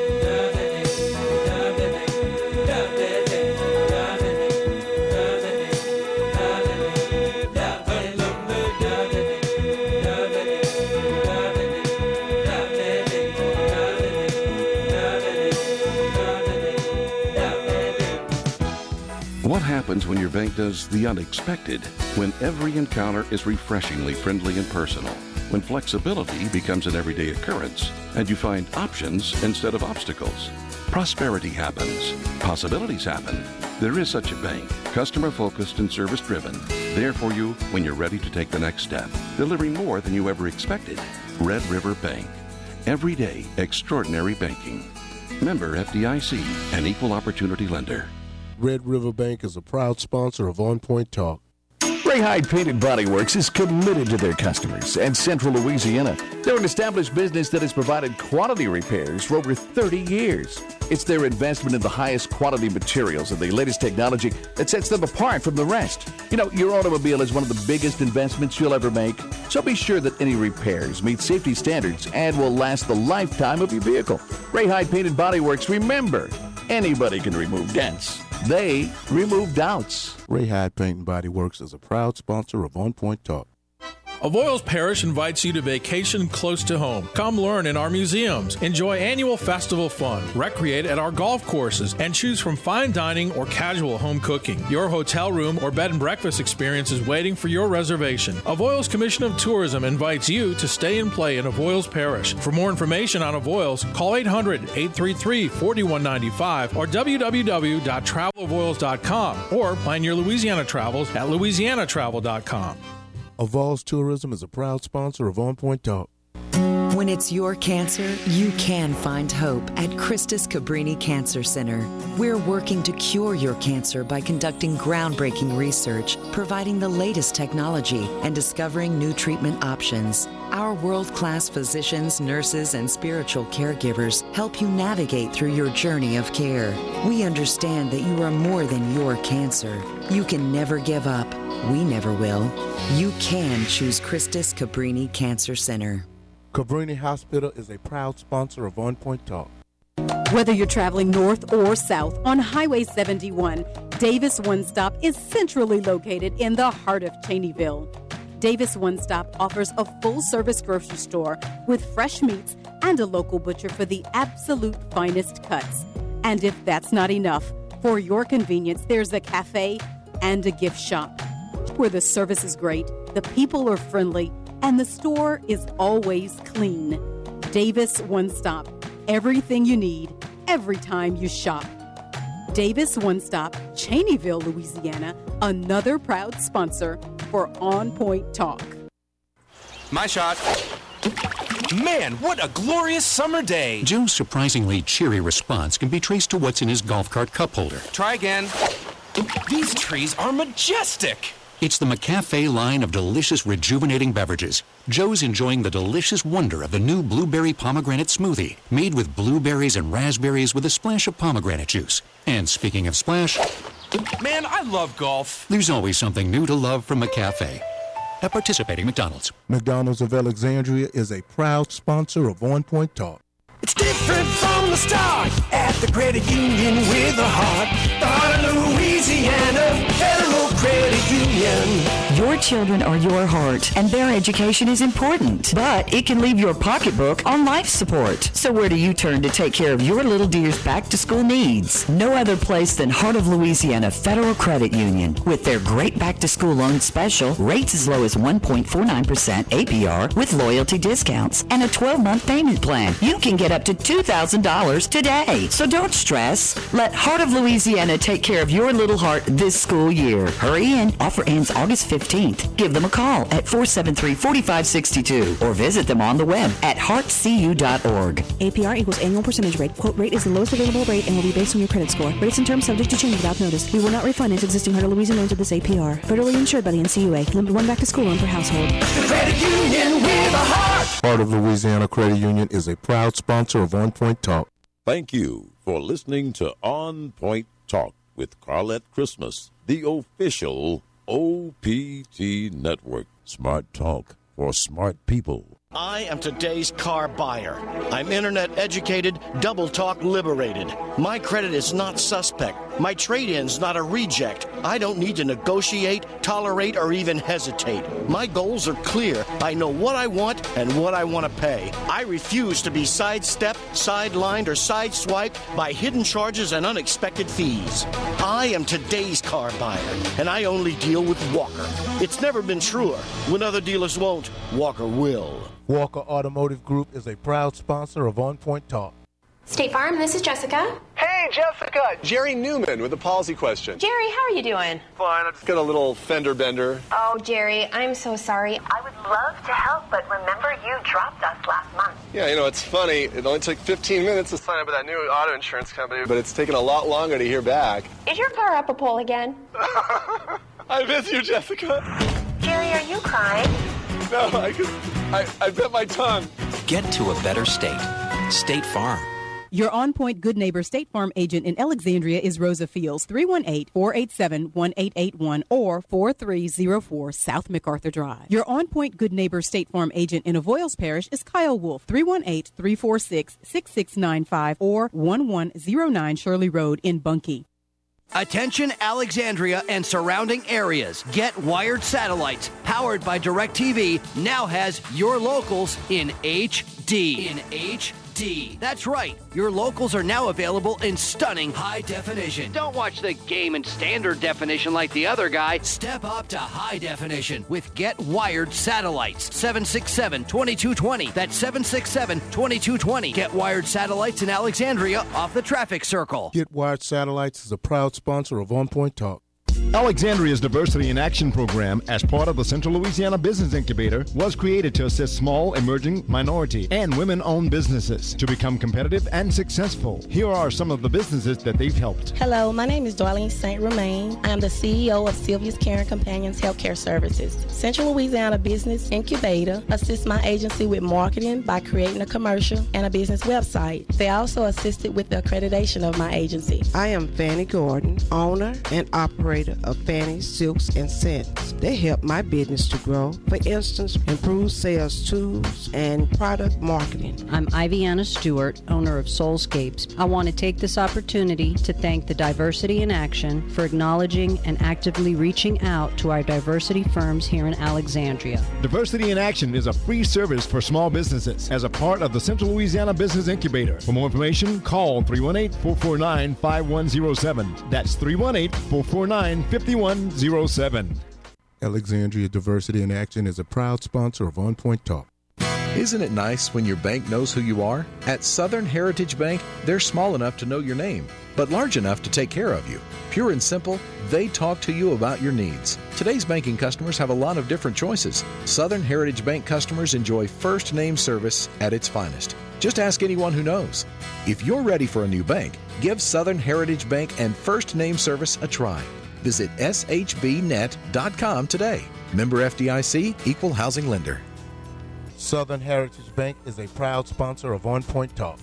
What happens when your bank does the unexpected? When every encounter is refreshingly friendly and personal? When flexibility becomes an everyday occurrence and you find options instead of obstacles? Prosperity happens. Possibilities happen. There is such a bank, customer-focused and service-driven, there for you when you're ready to take the next step, delivering more than you ever expected. Red River Bank. Everyday extraordinary banking. Member F D I C, an equal opportunity lender. Red River Bank is a proud sponsor of On Point Talk. Ray Hyde Painted Body Works is committed to their customers and Central Louisiana. They're an established business that has provided quality repairs for over thirty years. It's their investment in the highest quality materials and the latest technology that sets them apart from the rest. You know, your automobile is one of the biggest investments you'll ever make, so be sure that any repairs meet safety standards and will last the lifetime of your vehicle. Ray Hyde Painted Body Works, remember, anybody can remove dents. They remove doubts. Ray Hyde Paint and Body Works is a proud sponsor of On Point Talk. Avoyelles Parish invites you to vacation close to home. Come learn in our museums, enjoy annual festival fun, recreate at our golf courses, and choose from fine dining or casual home cooking. Your hotel room or bed and breakfast experience is waiting for your reservation. Avoyelles Commission of Tourism invites you to stay and play in Avoyelles Parish. For more information on Avoyelles, call eight hundred, eight three three, four one nine five or w w w dot travel avoyelles dot com or plan your Louisiana travels at louisiana travel dot com. Avoyelles Tourism is a proud sponsor of On Point Talk. When it's your cancer, you can find hope at Christus Cabrini Cancer Center. We're working to cure your cancer by conducting groundbreaking research, providing the latest technology, and discovering new treatment options. Our world-class physicians, nurses, and spiritual caregivers help you navigate through your journey of care. We understand that you are more than your cancer. You can never give up. We never will. You can choose Christus Cabrini Cancer Center. Cabrini Hospital is a proud sponsor of On Point Talk. Whether you're traveling north or south on Highway seventy-one, Davis One Stop is centrally located in the heart of Cheneyville. Davis One Stop offers a full-service grocery store with fresh meats and a local butcher for the absolute finest cuts. And if that's not enough, for your convenience, there's a cafe and a gift shop where the service is great, the people are friendly, and the store is always clean. Davis One Stop. Everything you need, every time you shop. Davis One Stop, Cheneyville, Louisiana, another proud sponsor for On Point Talk. My shot. Man, what a glorious summer day. Joe's surprisingly cheery response can be traced to what's in his golf cart cup holder. Try again. These trees are majestic. It's the McCafe line of delicious, rejuvenating beverages. Joe's enjoying the delicious wonder of the new blueberry pomegranate smoothie, made with blueberries and raspberries with a splash of pomegranate juice. And speaking of splash, man, I love golf. There's always something new to love from McCafe. At participating McDonald's. McDonald's of Alexandria is a proud sponsor of On Point Talk. It's different from the start at the credit union with a heart. The heart of Louisiana Federal Credit Union. Your children are your heart, and their education is important, but it can leave your pocketbook on life support. So where do you turn to take care of your little dear's back-to-school needs? No other place than Heart of Louisiana Federal Credit Union. With their great back-to-school loan special, rates as low as one point four nine percent A P R with loyalty discounts and a twelve-month payment plan. You can get up to two thousand dollars today. So don't stress. Let Heart of Louisiana take care of your little heart this school year. Hurry in. Offer ends August fifteenth. Give them a call at four seven three, four five six two or visit them on the web at heart c u dot org. A P R equals annual percentage rate. Quote rate is the lowest available rate and will be based on your credit score. Rates and terms subject to change without notice. We will not refinance existing Heart of Louisiana loans at this A P R. Federally insured by the N C U A. Limit one back to school loan per household. The credit union with a heart. Heart of Louisiana Credit Union is a proud sponsor of On Point Talk. Thank you for listening to On Point Talk with Carlette Christmas, the official O P T Network. Smart talk for smart people. I am today's car buyer. I'm internet educated, double talk liberated. My credit is not suspect. My trade-in's not a reject. I don't need to negotiate, tolerate, or even hesitate. My goals are clear. I know what I want and what I want to pay. I refuse to be sidestepped, sidelined, or sideswiped by hidden charges and unexpected fees. I am today's car buyer, and I only deal with Walker. It's never been truer. When other dealers won't, Walker will. Walker Automotive Group is a proud sponsor of On Point Talk. State Farm, this is Jessica. Hey, Jessica! Jerry Newman with a policy question. Jerry, how are you doing? Fine, I just got a little fender bender. Oh, Jerry, I'm so sorry. I would love to help, but remember you dropped us last month. Yeah, you know, it's funny. It only took fifteen minutes to sign up with that new auto insurance company, but it's taken a lot longer to hear back. Is your car up a pole again? I miss you, Jessica. Jerry, are you crying? No, I just, I, I bit my tongue. Get to a better state. State Farm. Your On Point Good Neighbor State Farm agent in Alexandria is Rosa Fields, three one eight, four eight seven, one eight eight one or four three zero four South MacArthur Drive. Your On Point Good Neighbor State Farm agent in Avoyles Parish is Kyle Wolf, three one eight, three four six, six six nine five or one one zero nine Shirley Road in Bunkie. Attention Alexandria and surrounding areas. Get Wired Satellites, powered by DirecTV, now has your locals in H D. In H D. That's right. Your locals are now available in stunning high definition. Don't watch the game in standard definition like the other guy. Step up to high definition with Get Wired Satellites. seven six seven, two two two zero. That's seven six seven, two two two zero. Get Wired Satellites in Alexandria off the traffic circle. Get Wired Satellites is a proud sponsor of On Point Talk. Alexandria's Diversity in Action program, as part of the Central Louisiana Business Incubator, was created to assist small, emerging, minority, and women-owned businesses to become competitive and successful. Here are some of the businesses that they've helped. Hello, my name is Darlene Saint Romain. I am the C E O of Sylvia's Caring Companions Healthcare Services. Central Louisiana Business Incubator assists my agency with marketing by creating a commercial and a business website. They also assisted with the accreditation of my agency. I am Fanny Gordon, owner and operator of Fanny Silks and Scents. They help my business to grow. For instance, improve sales tools and product marketing. I'm Iviana Stewart, owner of Soulscapes. I want to take this opportunity to thank the Diversity in Action for acknowledging and actively reaching out to our diversity firms here in Alexandria. Diversity in Action is a free service for small businesses as a part of the Central Louisiana Business Incubator. For more information, call three one eight, four four nine, five one zero seven. That's three one eight, four four nine, five one zero seven. Alexandria Diversity in Action is a proud sponsor of On Point Talk. Isn't it nice when your bank knows who you are? At Southern Heritage Bank, they're small enough to know your name, but large enough to take care of you. Pure and simple, they talk to you about your needs. Today's banking customers have a lot of different choices. Southern Heritage Bank customers enjoy first name service at its finest. Just ask anyone who knows. If you're ready for a new bank, give Southern Heritage Bank and first name service a try. Visit S H B net dot com today. Member F D I C, Equal Housing Lender. Southern Heritage Bank is a proud sponsor of On Point Talk.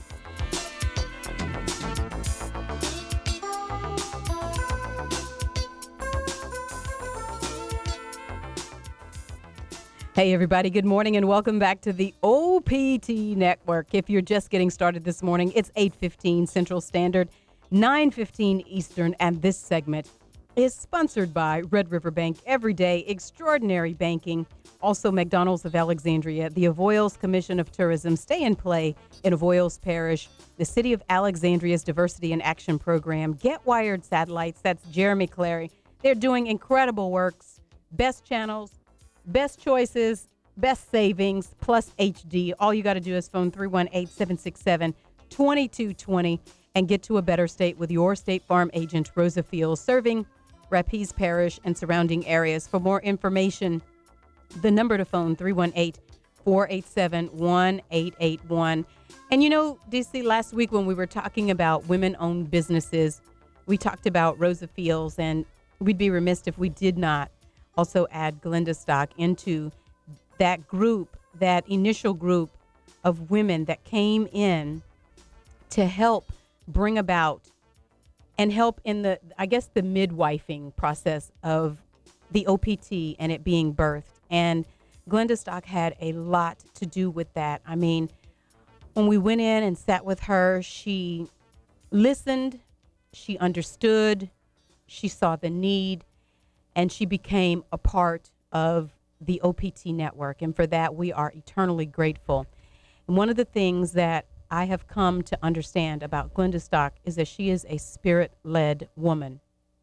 Hey, everybody. Good morning and welcome back to the O P T Network. If you're just getting started this morning, it's eight fifteen Central Standard, nine fifteen Eastern, and this segment is sponsored by Red River Bank, Everyday Extraordinary Banking, also McDonald's of Alexandria, the Avoyelles Commission of Tourism, Stay and Play in Avoyelles Parish, the City of Alexandria's Diversity and Action Program, Get Wired Satellites, that's Jeremy Clary. They're doing incredible works, best channels, best choices, best savings, plus H D. All you got to do is phone three one eight, seven six seven, two two two zero and get to a better state with your State Farm agent, Rosa Fields, serving Rapides Parish and surrounding areas. For more information, the number to phone, three one eight, four eight seven, one eight eight one. And you know, D C, last week when we were talking about women-owned businesses, we talked about Rosa Fields, and we'd be remiss if we did not also add Glenda Stock into that group, that initial group of women that came in to help bring about and help in the, I guess, the midwifing process of the O P T and it being birthed. And Glenda Stock had a lot to do with that. I mean, when we went in and sat with her, she listened, she understood, she saw the need, and she became a part of the O P T network. And for that, we are eternally grateful. And one of the things that I have come to understand about Glenda Stock is that she is a spirit-led woman.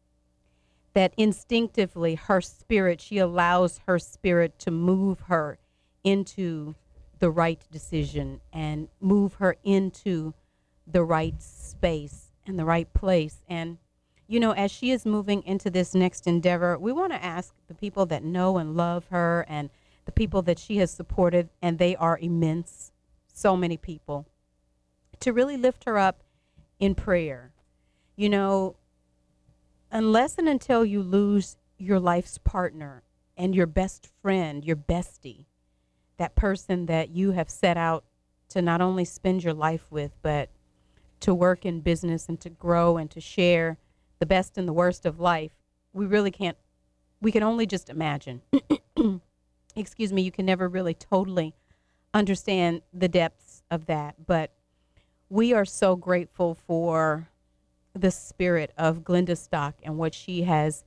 That instinctively, her spirit, she allows her spirit to move her into the right decision and move her into the right space and the right place. And you know, as she is moving into this next endeavor, we want to ask the people that know and love her and the people that she has supported, and they are immense, so many people, to really lift her up in prayer. You know, unless and until you lose your life's partner and your best friend, your bestie, that person that you have set out to not only spend your life with, but to work in business and to grow and to share the best and the worst of life, we really can't, we can only just imagine. Excuse me, you can never really totally understand the depths of that. But we are so grateful for the spirit of Glenda Stock and what she has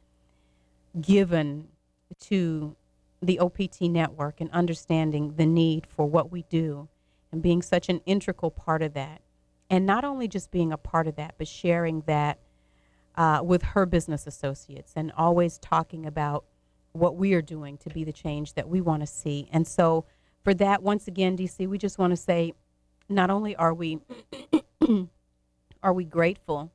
given to the O P T network and understanding the need for what we do and being such an integral part of that. And not only just being a part of that, but sharing that Uh, with her business associates and always talking about what we are doing to be the change that we want to see. And so for that, once again, D C, we just want to say, not only are we are we grateful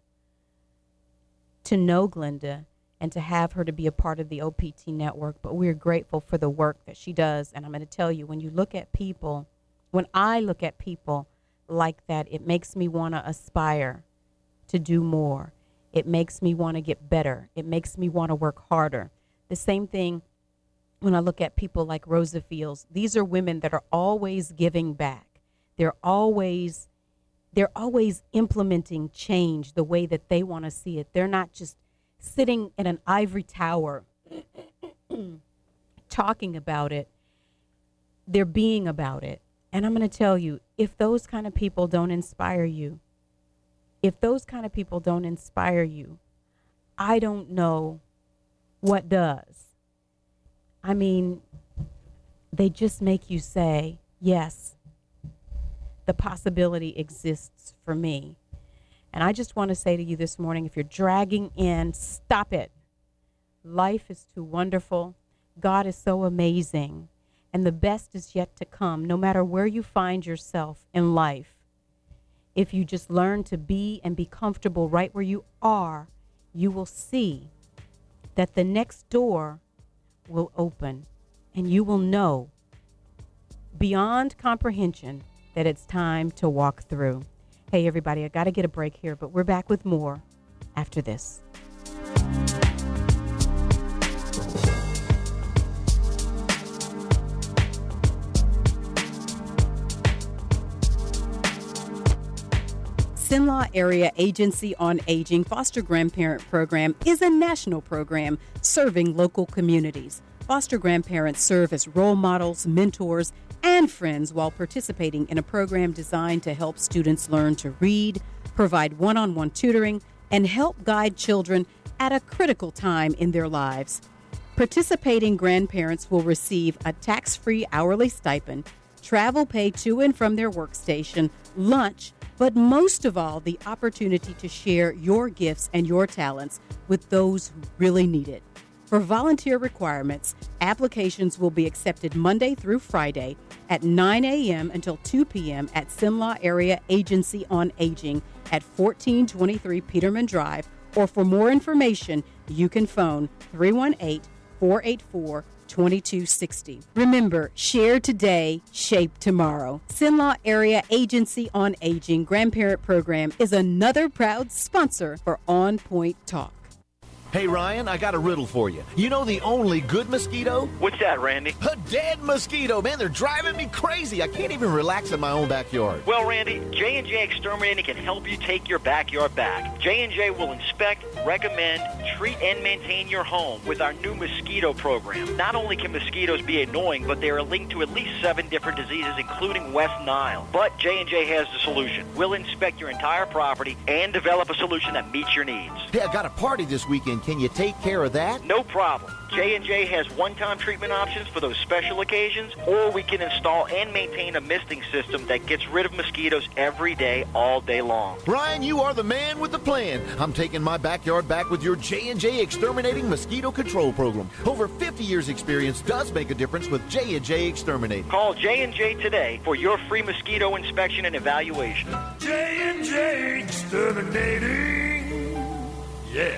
to know Glenda and to have her to be a part of the O P T network, but we're grateful for the work that she does. And I'm going to tell you, when you look at people, when I look at people like that, it makes me want to aspire to do more. It makes me want to get better. It makes me want to work harder. The same thing when I look at people like Rosa Fields. These are women that are always giving back. They're always, they're always implementing change the way that they want to see it. They're not just sitting in an ivory tower talking about it. They're being about it. And I'm going to tell you, if those kind of people don't inspire you, If those kind of people don't inspire you, I don't know what does. I mean, they just make you say, yes, the possibility exists for me. And I just want to say to you this morning, if you're dragging in, stop it. Life is too wonderful. God is so amazing. And the best is yet to come, no matter where you find yourself in life. If you just learn to be and be comfortable right where you are, you will see that the next door will open and you will know beyond comprehension that it's time to walk through. Hey, everybody, I got to get a break here, but we're back with more after this. Sinlaw Area Agency on Aging Foster Grandparent Program is a national program serving local communities. Foster grandparents serve as role models, mentors, and friends while participating in a program designed to help students learn to read, provide one-on-one tutoring, and help guide children at a critical time in their lives. Participating grandparents will receive a tax-free hourly stipend, travel pay to and from their workstation, lunch, but most of all, the opportunity to share your gifts and your talents with those who really need it. For volunteer requirements, applications will be accepted Monday through Friday at nine a.m. until two p.m. at Sinlaw Area Agency on Aging at fourteen twenty-three Peterman Drive, or for more information, you can phone three one eight, four eight four, two two six zero. Remember, share today, shape tomorrow. Sinlaw Area Agency on Aging Grandparent Program is another proud sponsor for On Point Talk. Hey, Ryan, I got a riddle for you. You know the only good mosquito? What's that, Randy? A dead mosquito. Man, they're driving me crazy. I can't even relax in my own backyard. Well, Randy, J and J Exterminating can help you take your backyard back. J and J will inspect, recommend, treat, and maintain your home with our new mosquito program. Not only can mosquitoes be annoying, but they are linked to at least seven different diseases, including West Nile. But J and J has the solution. We'll inspect your entire property and develop a solution that meets your needs. Hey, I got a party this weekend. Can you take care of that? No problem. J and J has one-time treatment options for those special occasions, or we can install and maintain a misting system that gets rid of mosquitoes every day, all day long. Ryan, you are the man with the plan. I'm taking my backyard back with your J and J Exterminating Mosquito Control Program. Over fifty years experience does make a difference with J and J Exterminating. Call J and J today for your free mosquito inspection and evaluation. J and J Exterminating. Yeah.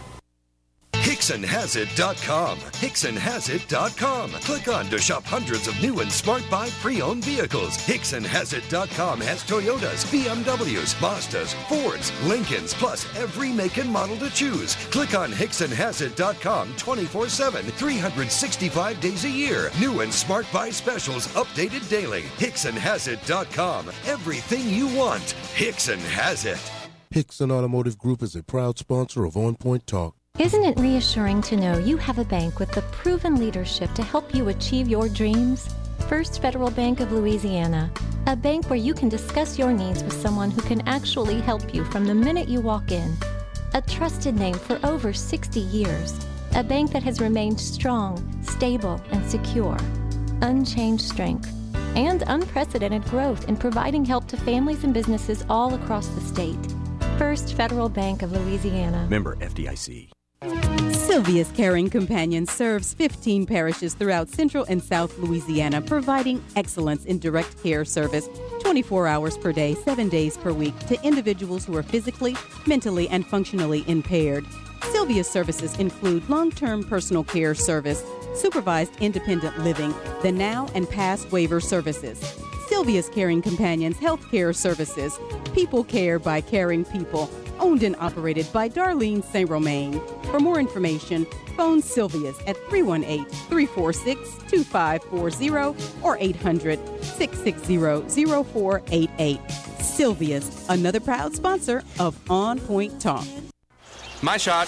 Hickson Has It dot com. Hickson Has It dot com. Click on to shop hundreds of new and smart buy pre-owned vehicles. Hickson Has It dot com has Toyotas, B M Ws, Mazdas, Fords, Lincolns, plus every make and model to choose. Click on Hickson Has It dot com twenty-four seven, three hundred sixty-five days a year. New and smart buy specials updated daily. Hickson Has It dot com. Everything you want. Hickson has it. Hickson Automotive Group is a proud sponsor of On Point Talk. Isn't it reassuring to know you have a bank with the proven leadership to help you achieve your dreams? First Federal Bank of Louisiana, a bank where you can discuss your needs with someone who can actually help you from the minute you walk in. A trusted name for over sixty years, a bank that has remained strong, stable, and secure. Unchanged strength and unprecedented growth in providing help to families and businesses all across the state. First Federal Bank of Louisiana. Member F D I C. Sylvia's Caring Companion serves fifteen parishes throughout Central and South Louisiana, providing excellence in direct care service twenty-four hours per day, seven days per week to individuals who are physically, mentally, and functionally impaired. Sylvia's services include long-term personal care service, supervised independent living, the now and past waiver services. Sylvia's Caring Companions Healthcare Services, people care by caring people, owned and operated by Darlene Saint Romain. For more information, phone Sylvia's at three one eight, three four six, two five four zero or eight hundred, six six zero, zero four eight eight. Sylvia's, another proud sponsor of On Point Talk. My shot.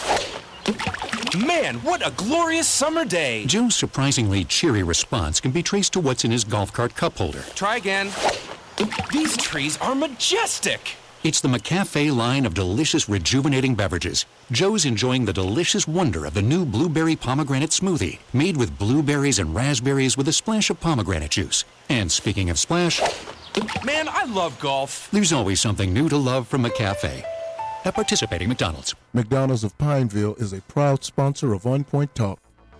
Man, what a glorious summer day! Joe's surprisingly cheery response can be traced to what's in his golf cart cup holder. Try again. These trees are majestic! It's the McCafe line of delicious, rejuvenating beverages. Joe's enjoying the delicious wonder of the new blueberry pomegranate smoothie, made with blueberries and raspberries with a splash of pomegranate juice. And speaking of splash... Man, I love golf. There's always something new to love from McCafe. At participating McDonald's. McDonald's of Pineville is a proud sponsor of On Point Talk.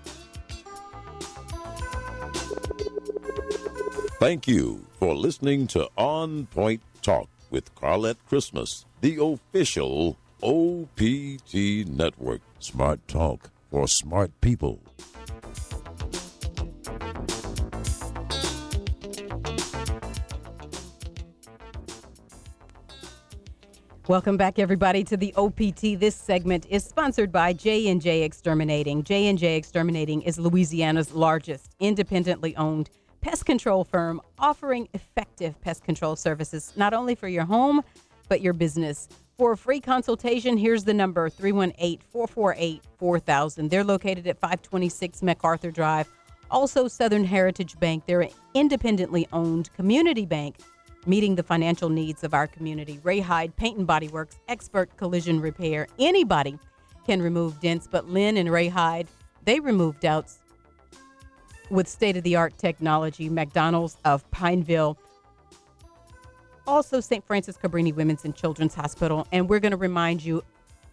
Thank you for listening to On Point Talk with Carlette Christmas, the official O P T network. Smart talk for smart people. Welcome back, everybody, to the O P T. This segment is sponsored by J and J Exterminating. J and J Exterminating is Louisiana's largest independently owned pest control firm, offering effective pest control services not only for your home, but your business. For a free consultation, here's the number, three one eight, four four eight, four thousand. They're located at five twenty-six MacArthur Drive. Also, Southern Heritage Bank. They're an independently owned community bank meeting the financial needs of our community. Ray Hyde Paint and Body Works, expert collision repair. Anybody can remove dents, but Lynn and Ray Hyde, they remove doubts with state-of-the-art technology. McDonald's of Pineville. Also, Saint Francis Cabrini Women's and Children's Hospital. And we're going to remind you,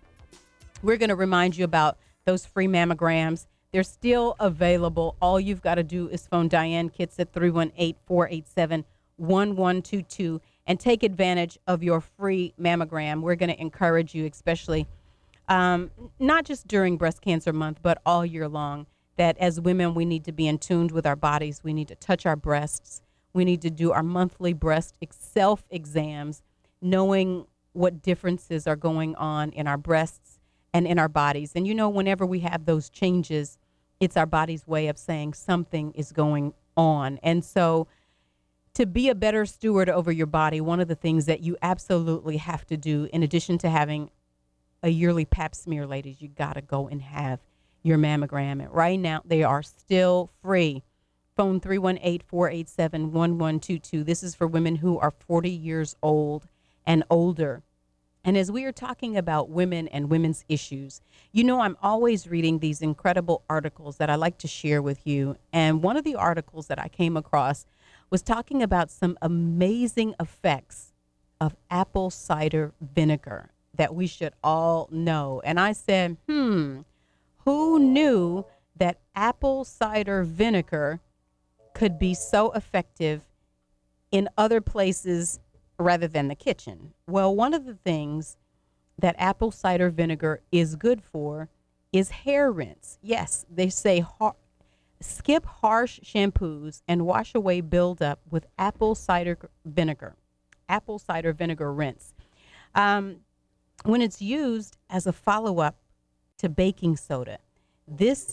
we're going to remind you about those free mammograms. They're still available. All you've got to do is phone Diane Kitts at three one eight, four eight seven, one one two two and take advantage of your free mammogram. We're going to encourage you, especially um, not just during Breast Cancer Month, but all year long, that as women, we need to be in tune with our bodies. We need to touch our breasts. We need to do our monthly breast self-exams, knowing what differences are going on in our breasts and in our bodies. And, you know, whenever we have those changes, it's our body's way of saying something is going on. And so to be a better steward over your body, one of the things that you absolutely have to do, in addition to having a yearly pap smear, ladies, you got to go and have your mammogram. And right now, they are still free. Phone three one eight, four eight seven, one one two two. This is for women who are forty years old and older. And as we are talking about women and women's issues, you know, I'm always reading these incredible articles that I like to share with you. And one of the articles that I came across was talking about some amazing effects of apple cider vinegar that we should all know. And I said, hmm, who knew that apple cider vinegar could be so effective in other places rather than the kitchen? Well, one of the things that apple cider vinegar is good for is hair rinse. Yes, they say har- skip harsh shampoos and wash away buildup with apple cider vinegar. Apple cider vinegar rinse. Um, when it's used as a follow-up to baking soda, this,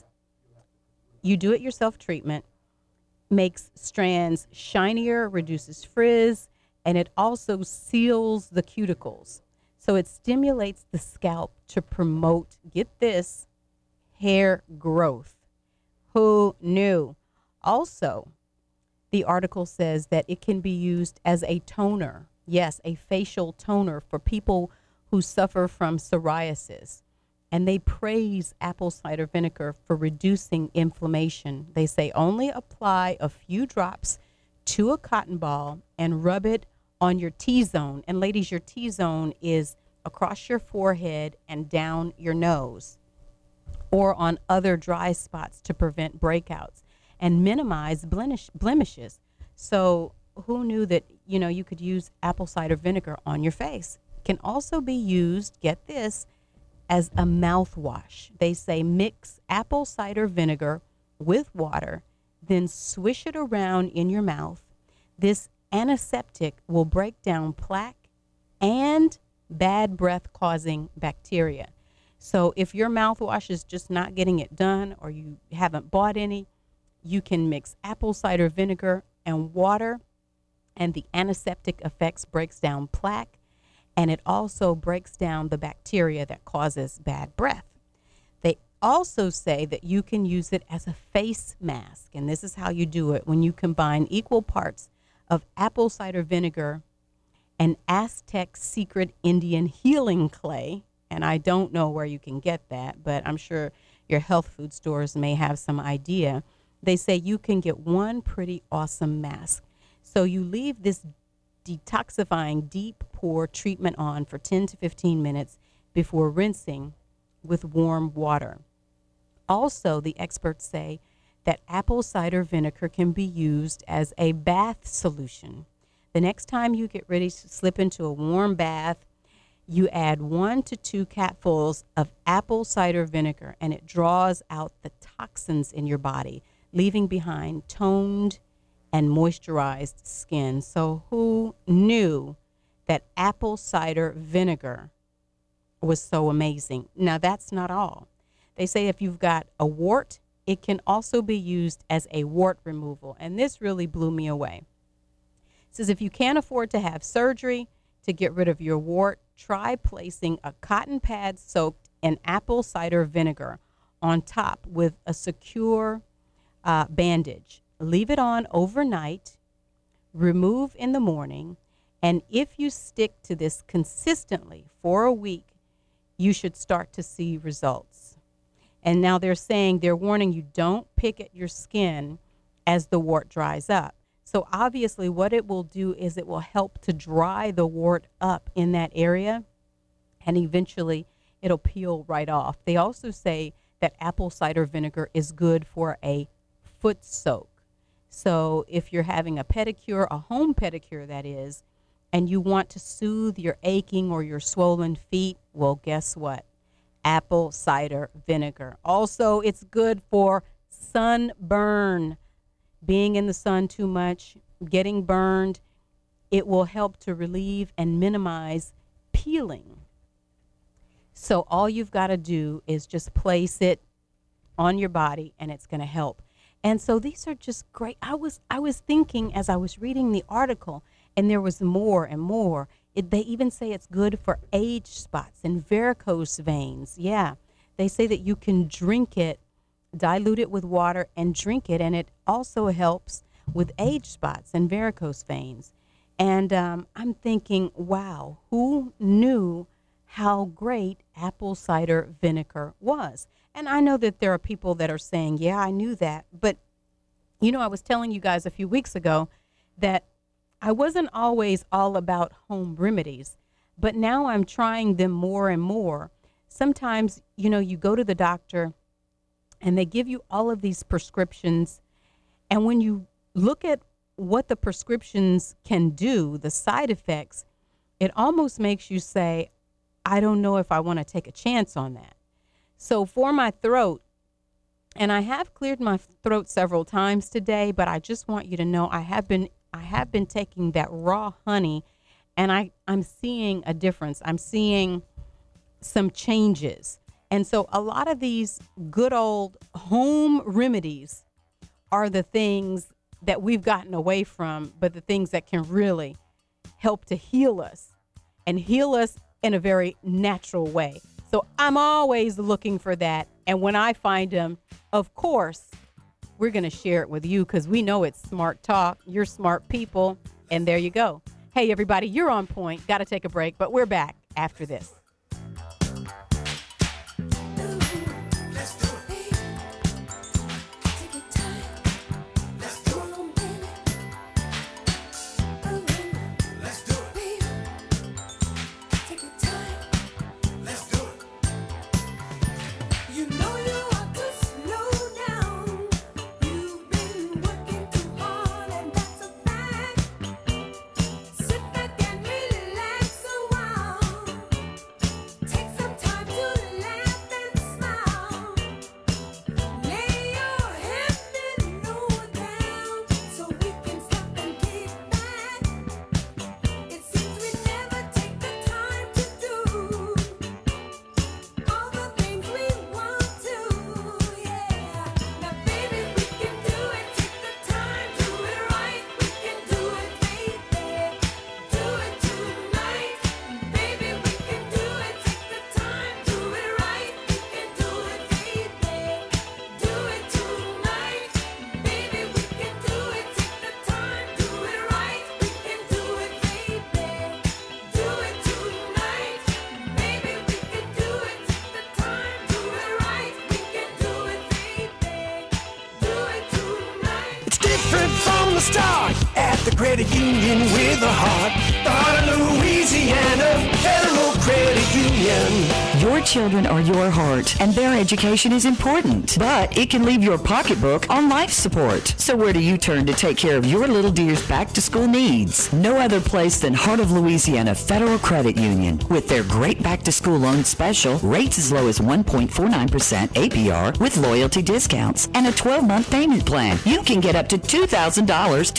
you do it yourself treatment, makes strands shinier, reduces frizz, and it also seals the cuticles. So it stimulates the scalp to promote, get this, hair growth. Who knew? Also, the article says that it can be used as a toner. Yes, a facial toner for people who suffer from psoriasis. And they praise apple cider vinegar for reducing inflammation. They say only apply a few drops to a cotton ball and rub it on your T-zone. And ladies, your T-zone is across your forehead and down your nose, or on other dry spots to prevent breakouts and minimize blemish, blemishes. So who knew that, you know, you could use apple cider vinegar on your face? Can also be used, get this, as a mouthwash. They say mix apple cider vinegar with water, then swish it around in your mouth. This antiseptic will break down plaque and bad breath causing bacteria. So if your mouthwash is just not getting it done, or you haven't bought any, you can mix apple cider vinegar and water, and the antiseptic effects breaks down plaque, and it also breaks down the bacteria that causes bad breath. They also say that you can use it as a face mask, and this is how you do it when you combine equal parts of apple cider vinegar and Aztec Secret Indian Healing Clay. And I don't know where you can get that, but I'm sure your health food stores may have some idea. They say you can get one pretty awesome mask. So you leave this detoxifying deep pore treatment on for ten to fifteen minutes before rinsing with warm water. Also, the experts say that apple cider vinegar can be used as a bath solution. The next time you get ready to slip into a warm bath, you add one to two capfuls of apple cider vinegar, and it draws out the toxins in your body, leaving behind toned and moisturized skin. So who knew that apple cider vinegar was so amazing? Now, that's not all. They say if you've got a wart, it can also be used as a wart removal. And this really blew me away. It says if you can't afford to have surgery, to get rid of your wart, try placing a cotton pad soaked in apple cider vinegar on top with a secure uh, bandage. Leave it on overnight, remove in the morning, and if you stick to this consistently for a week, you should start to see results. And now they're saying, they're warning you, don't pick at your skin as the wart dries up. So obviously what it will do is it will help to dry the wart up in that area, and eventually it'll peel right off. They also say that apple cider vinegar is good for a foot soak. So if you're having a pedicure, a home pedicure that is, and you want to soothe your aching or your swollen feet, well, guess what? Apple cider vinegar. Also, it's good for sunburn. Being in the sun too much, getting burned, it will help to relieve and minimize peeling. So all you've got to do is just place it on your body, and it's going to help. And so these are just great. I was I was thinking as I was reading the article, and there was more and more. It, they even say it's good for age spots and varicose veins. Yeah, they say that you can drink it, dilute it with water and drink it, and it also helps with age spots and varicose veins. And um, I'm thinking, wow, who knew how great apple cider vinegar was? And I know that there are people that are saying, yeah, I knew that. But, you know, I was telling you guys a few weeks ago that I wasn't always all about home remedies, but now I'm trying them more and more. Sometimes, you know, you go to the doctor and they give you all of these prescriptions, and when you look at what the prescriptions can do, the side effects, it almost makes you say, I don't know if I want to take a chance on that. So for my throat, and I have cleared my throat several times today, but I just want you to know I have been I have been taking that raw honey, and I, I'm seeing a difference. I'm seeing some changes. And so a lot of these good old home remedies are the things that we've gotten away from, but the things that can really help to heal us and heal us in a very natural way. So I'm always looking for that. And when I find them, of course, we're going to share it with you because we know it's smart talk. You're smart people. And there you go. Hey, everybody, you're on point. Got to take a break, but we're back after this. Start at the credit union with a heart. The heart of Louisiana Federal Credit Union. Your children are your heart, and their education is important, but it can leave your pocketbook on life support. So where do you turn to take care of your little dear's back-to-school needs? No other place than Heart of Louisiana Federal Credit Union. With their great back-to-school loan special, rates as low as one point four nine percent A P R with loyalty discounts and a twelve-month payment plan, you can get up to two thousand dollars today.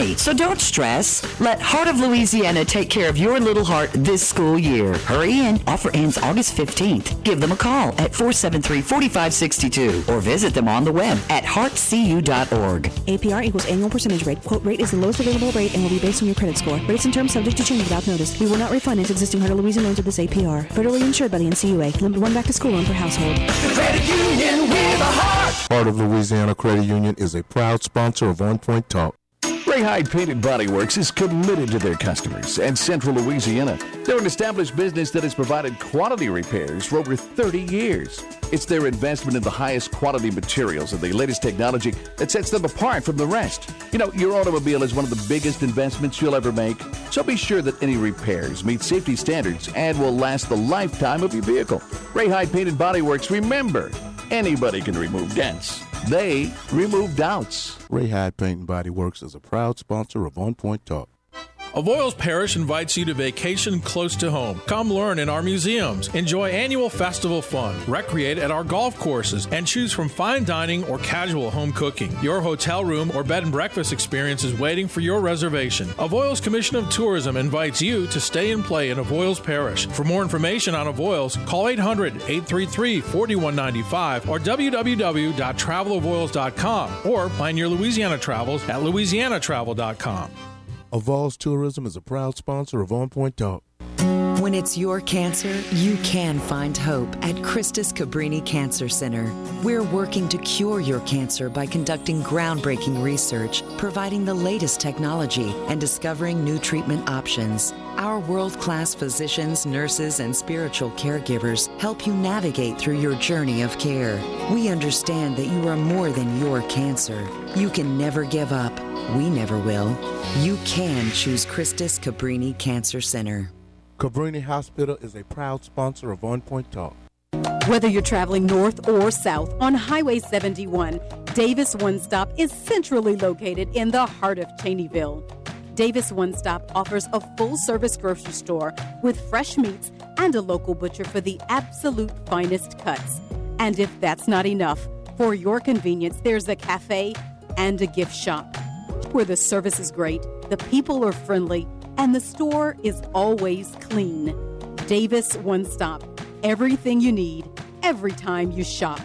free. So don't stress. Let Heart of Louisiana take care of your little heart this school year. Hurry in. Offer ends August fifteenth. Give them a call at four seven three, four five six two or visit them on the web at heart c u dot org. A P R equals annual percentage rate. Quote rate is the lowest available rate and will be based on your credit score. Rates and terms subject to change without notice. We will not refinance existing Heart of Louisiana loans with this A P R. Federally insured by the N C U A. Limit one back to school loan per household. The credit union with a heart. Heart of Louisiana Credit Union is a proud sponsor of On Point Talk. Ray Hyde Painted Body Works is committed to their customers and Central Louisiana. They're an established business that has provided quality repairs for over thirty years. It's their investment in the highest quality materials and the latest technology that sets them apart from the rest. You know, your automobile is one of the biggest investments you'll ever make, so be sure that any repairs meet safety standards and will last the lifetime of your vehicle. Ray Hyde Painted Body Works, remember, anybody can remove dents. They remove doubts. Ray Hyde Paint and Body Works is a proud sponsor of On Point Talk. Avoyelles Parish invites you to vacation close to home. Come learn in our museums, enjoy annual festival fun, recreate at our golf courses, and choose from fine dining or casual home cooking. Your hotel room or bed and breakfast experience is waiting for your reservation. Avoyelles Commission of Tourism invites you to stay and play in Avoyelles Parish. For more information on Avoyelles, call eight hundred, eight three three, four one nine five or w w w dot travel avoyelles dot com or plan your Louisiana travels at louisiana travel dot com. Avoyelles Tourism is a proud sponsor of On Point Talk. When it's your cancer, you can find hope at Christus Cabrini Cancer Center. We're working to cure your cancer by conducting groundbreaking research, providing the latest technology, and discovering new treatment options. Our world-class physicians, nurses, and spiritual caregivers help you navigate through your journey of care. We understand that you are more than your cancer. You can never give up. We never will. You can choose Christus Cabrini Cancer Center. Cabrini Hospital is a proud sponsor of On Point Talk. Whether you're traveling north or south on Highway seventy-one, Davis One Stop is centrally located in the heart of Cheneyville. Davis One Stop offers a full-service grocery store with fresh meats and a local butcher for the absolute finest cuts. And if that's not enough, for your convenience, there's a cafe and a gift shop where the service is great, the people are friendly, and the store is always clean. Davis One Stop. Everything you need, every time you shop.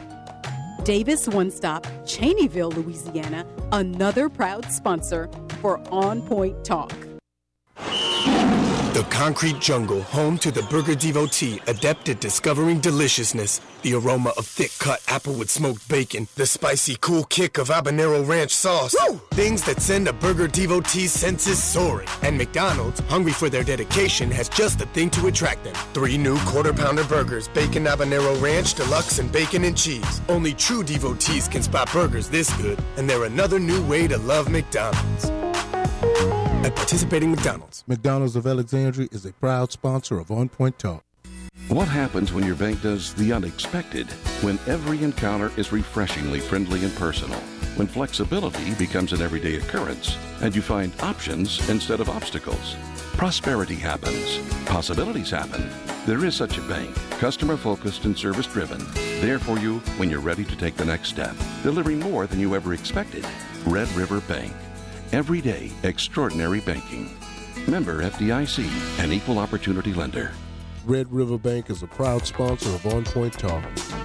Davis One Stop, Cheneyville, Louisiana, another proud sponsor for On Point Talk. The concrete jungle, home to the burger devotee, adept at discovering deliciousness. The aroma of thick-cut applewood smoked bacon, the spicy cool kick of habanero ranch sauce. Woo! Things that send a burger devotee's senses soaring. And McDonald's, hungry for their dedication, has just the thing to attract them. Three new quarter-pounder burgers, bacon habanero ranch, deluxe, and bacon and cheese. Only true devotees can spot burgers this good, and they're another new way to love McDonald's. At participating McDonald's. McDonald's of Alexandria is a proud sponsor of On Point Talk. What happens when your bank does the unexpected? When every encounter is refreshingly friendly and personal? When flexibility becomes an everyday occurrence and you find options instead of obstacles? Prosperity happens. Possibilities happen. There is such a bank, customer-focused and service-driven, there for you when you're ready to take the next step, delivering more than you ever expected. Red River Bank. Everyday extraordinary banking. Member F D I C, an equal opportunity lender. Red River Bank is a proud sponsor of On Point Talk.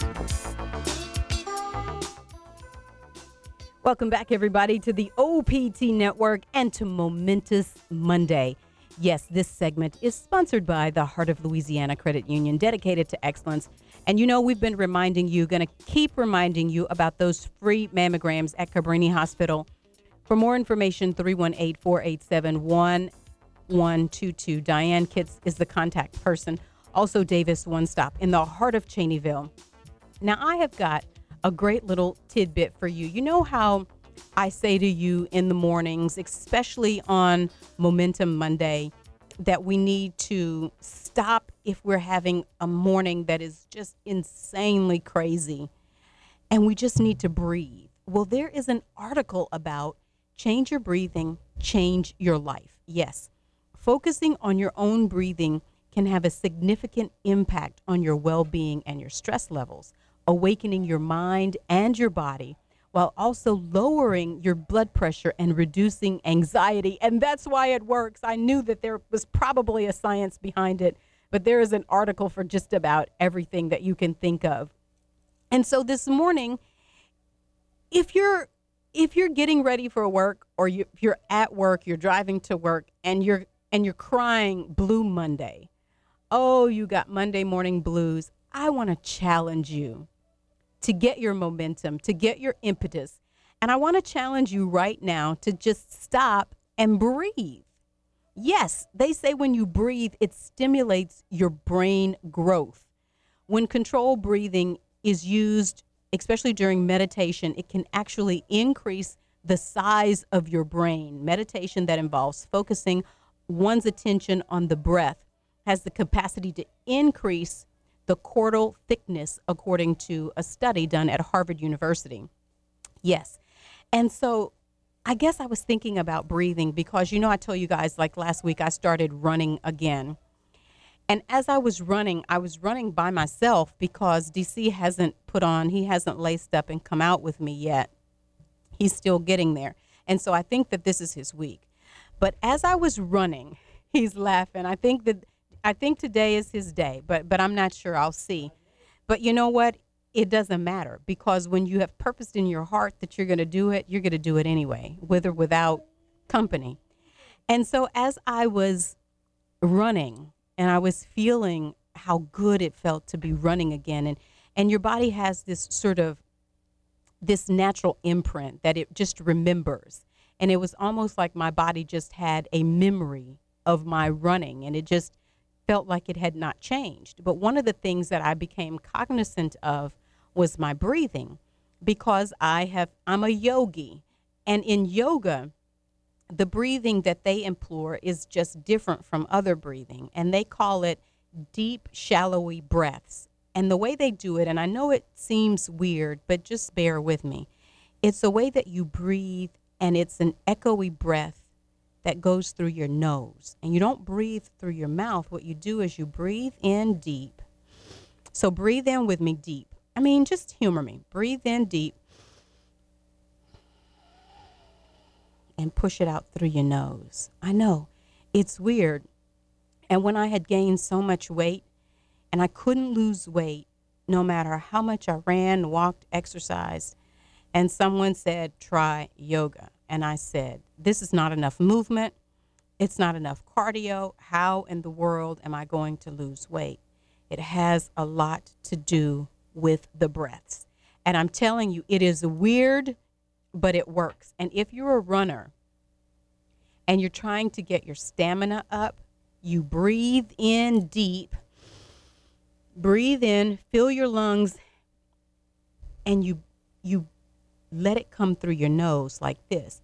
Welcome back, everybody, to the O P T Network and to Momentous Monday. Yes, this segment is sponsored by the Heart of Louisiana Credit Union, dedicated to excellence. And you know, we've been reminding you, going to keep reminding you about those free mammograms at Cabrini Hospital. For more information, three one eight, four eight seven, one one two two. Diane Kitts is the contact person. Also, Davis One Stop in the heart of Cheneyville. Now, I have got a great little tidbit for you. You know how I say to you in the mornings, especially on Momentum Monday, that we need to stop if we're having a morning that is just insanely crazy, and we just need to breathe. Well, there is an article about change your breathing, change your life. Yes, focusing on your own breathing can have a significant impact on your well-being and your stress levels, awakening your mind and your body while also lowering your blood pressure and reducing anxiety. And that's why it works. I knew that there was probably a science behind it, but there is an article for just about everything that you can think of. And so this morning, if you're if you're getting ready for work, or you, if you're at work, you're driving to work, and you're and you're crying Blue Monday, oh, you got Monday morning blues, I want to challenge you to get your momentum, to get your impetus. And I want to challenge you right now to just stop and breathe. Yes, they say when you breathe, it stimulates your brain growth. When controlled breathing is used, especially during meditation, it can actually increase the size of your brain. Meditation that involves focusing one's attention on the breath has the capacity to increase the cortical thickness, according to a study done at Harvard University. Yes. And so I guess I was thinking about breathing because, you know, I told you guys, like last week, I started running again. And as I was running, I was running by myself because D C hasn't put on, he hasn't laced up and come out with me yet. He's still getting there. And so I think that this is his week. But as I was running, he's laughing. I think that I think today is his day, but but I'm not sure. I'll see. But you know what? It doesn't matter, because when you have purposed in your heart that you're going to do it, you're going to do it anyway, with or without company. And so as I was running and I was feeling how good it felt to be running again, and, and your body has this sort of this natural imprint that it just remembers. And it was almost like my body just had a memory of my running, and it just felt like it had not changed. But one of the things that I became cognizant of was my breathing, because I have, I'm a yogi, and in yoga, the breathing that they employ is just different from other breathing, and they call it deep, shallowy breaths. And the way they do it, and I know it seems weird, but just bear with me. It's a way that you breathe, and it's an echoey breath that goes through your nose. And you don't breathe through your mouth. What you do is you breathe in deep. So breathe in with me deep. I mean, just humor me. Breathe in deep. And push it out through your nose. I know, it's weird. And when I had gained so much weight, and I couldn't lose weight, no matter how much I ran, walked, exercised, and someone said, try yoga. And I said, this is not enough movement. It's not enough cardio. How in the world am I going to lose weight? It has a lot to do with the breaths. And I'm telling you, it is weird, but it works. And if you're a runner and you're trying to get your stamina up, you breathe in deep, breathe in, fill your lungs, and you you let it come through your nose like this.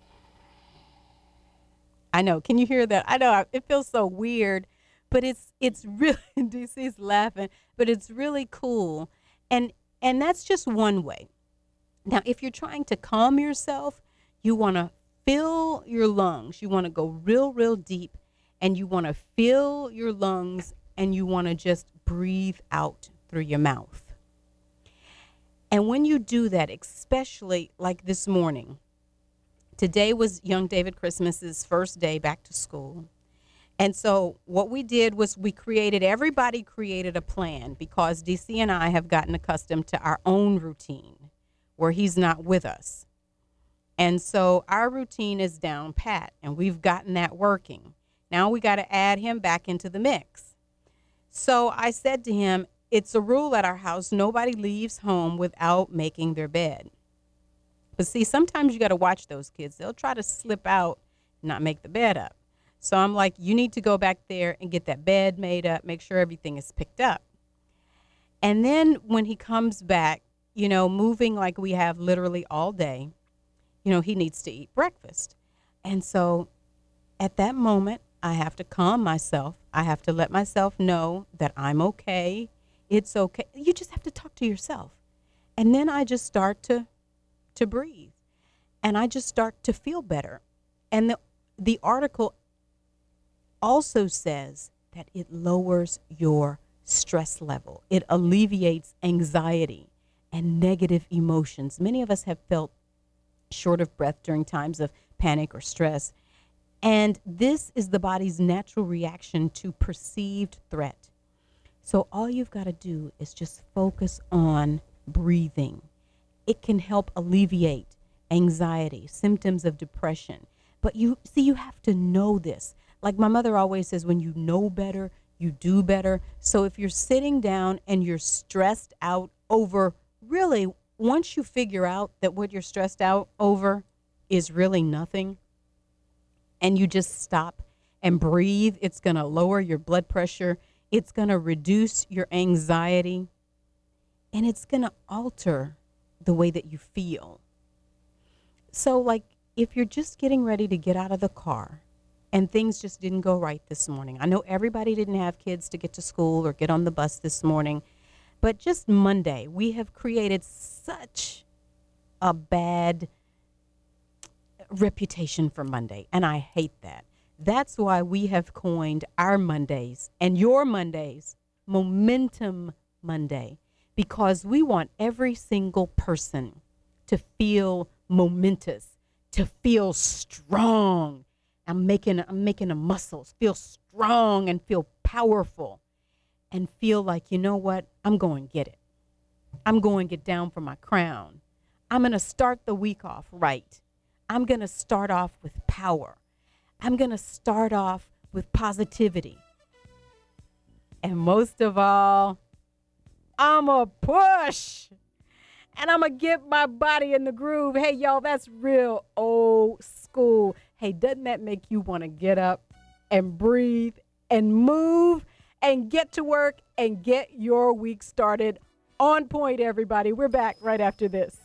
I know. Can you hear that? I know it feels so weird, but it's it's really, D C's laughing, but it's really cool. And and that's just one way. Now, if you're trying to calm yourself, you want to fill your lungs. You want to go real, real deep, and you want to fill your lungs, and you want to just breathe out through your mouth. And when you do that, especially like this morning, today was young David Christmas's first day back to school. And so what we did was we created, everybody created a plan, because D C and I have gotten accustomed to our own routine where he's not with us. And so our routine is down pat, and we've gotten that working. Now we got to add him back into the mix. So I said to him, it's a rule at our house, nobody leaves home without making their bed. But see, sometimes you got to watch those kids. They'll try to slip out, not make the bed up. So I'm like, you need to go back there and get that bed made up, make sure everything is picked up. And then when he comes back, you know, moving like we have literally all day, you know, he needs to eat breakfast. And so at that moment, I have to calm myself. I have to let myself know that I'm okay. It's okay. You just have to talk to yourself. And then I just start to to breathe. And I just start to feel better. And the the article also says that it lowers your stress level. It alleviates anxiety. and negative emotions. Many of us have felt short of breath during times of panic or stress. And this is the body's natural reaction to perceived threat. So all you've got to do is just focus on breathing. It can help alleviate anxiety, symptoms of depression. But you see, you have to know this. Like my mother always says, when you know better, you do better. So if you're sitting down and you're stressed out over, really, once you figure out that what you're stressed out over is really nothing, and you just stop and breathe, it's going to lower your blood pressure. It's going to reduce your anxiety, and it's going to alter the way that you feel. So, like, if you're just getting ready to get out of the car and things just didn't go right this morning. I know everybody didn't have kids to get to school or get on the bus this morning, but just Monday, we have created such a bad reputation for Monday, and I hate that. That's why we have coined our Mondays and your Mondays Momentum Monday, because we want every single person to feel momentous, to feel strong. I'm making I'm making the muscles feel strong and feel powerful and feel like, you know what, I'm going to get it. I'm going to get down for my crown. I'm going to start the week off right. I'm going to start off with power. I'm going to start off with positivity. And most of all, I'm a push. And I'm going to get my body in the groove. Hey, y'all, that's real old school. Hey, doesn't that make you want to get up and breathe and move and get to work and get your week started on point, everybody? We're back right after this.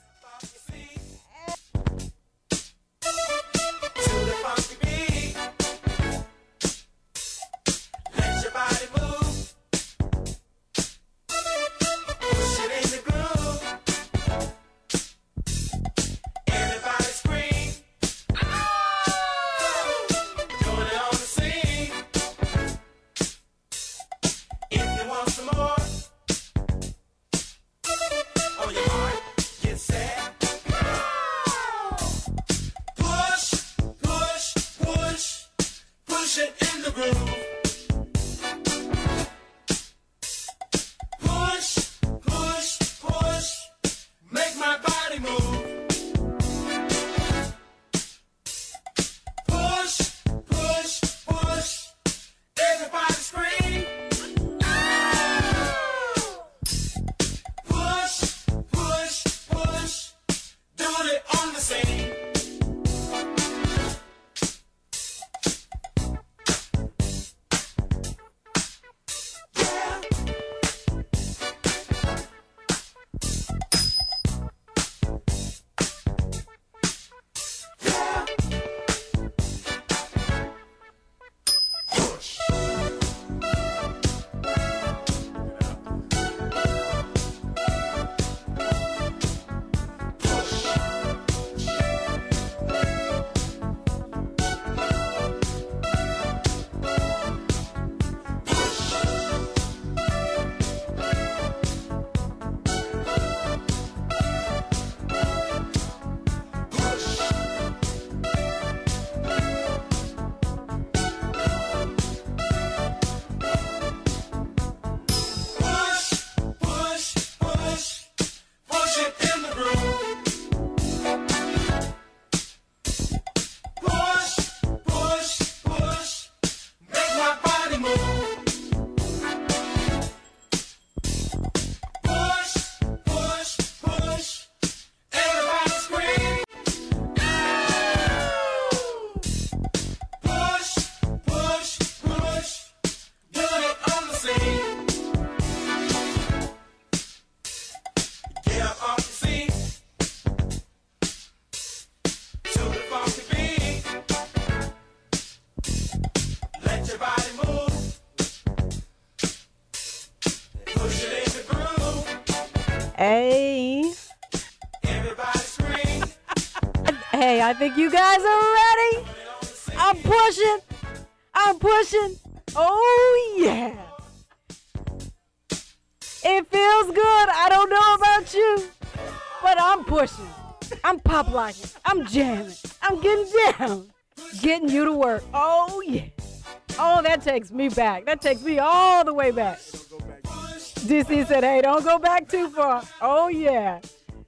Hey. Everybody scream. Hey, I think you guys are ready. I'm pushing. I'm pushing. Oh, yeah. It feels good. I don't know about you, what I'm pushing. I'm pop locking. I'm jamming. I'm getting down. Getting you to work. Oh, yeah. Oh, that takes me back. That takes me all the way back. D C said, hey, don't go back too far. Oh, yeah.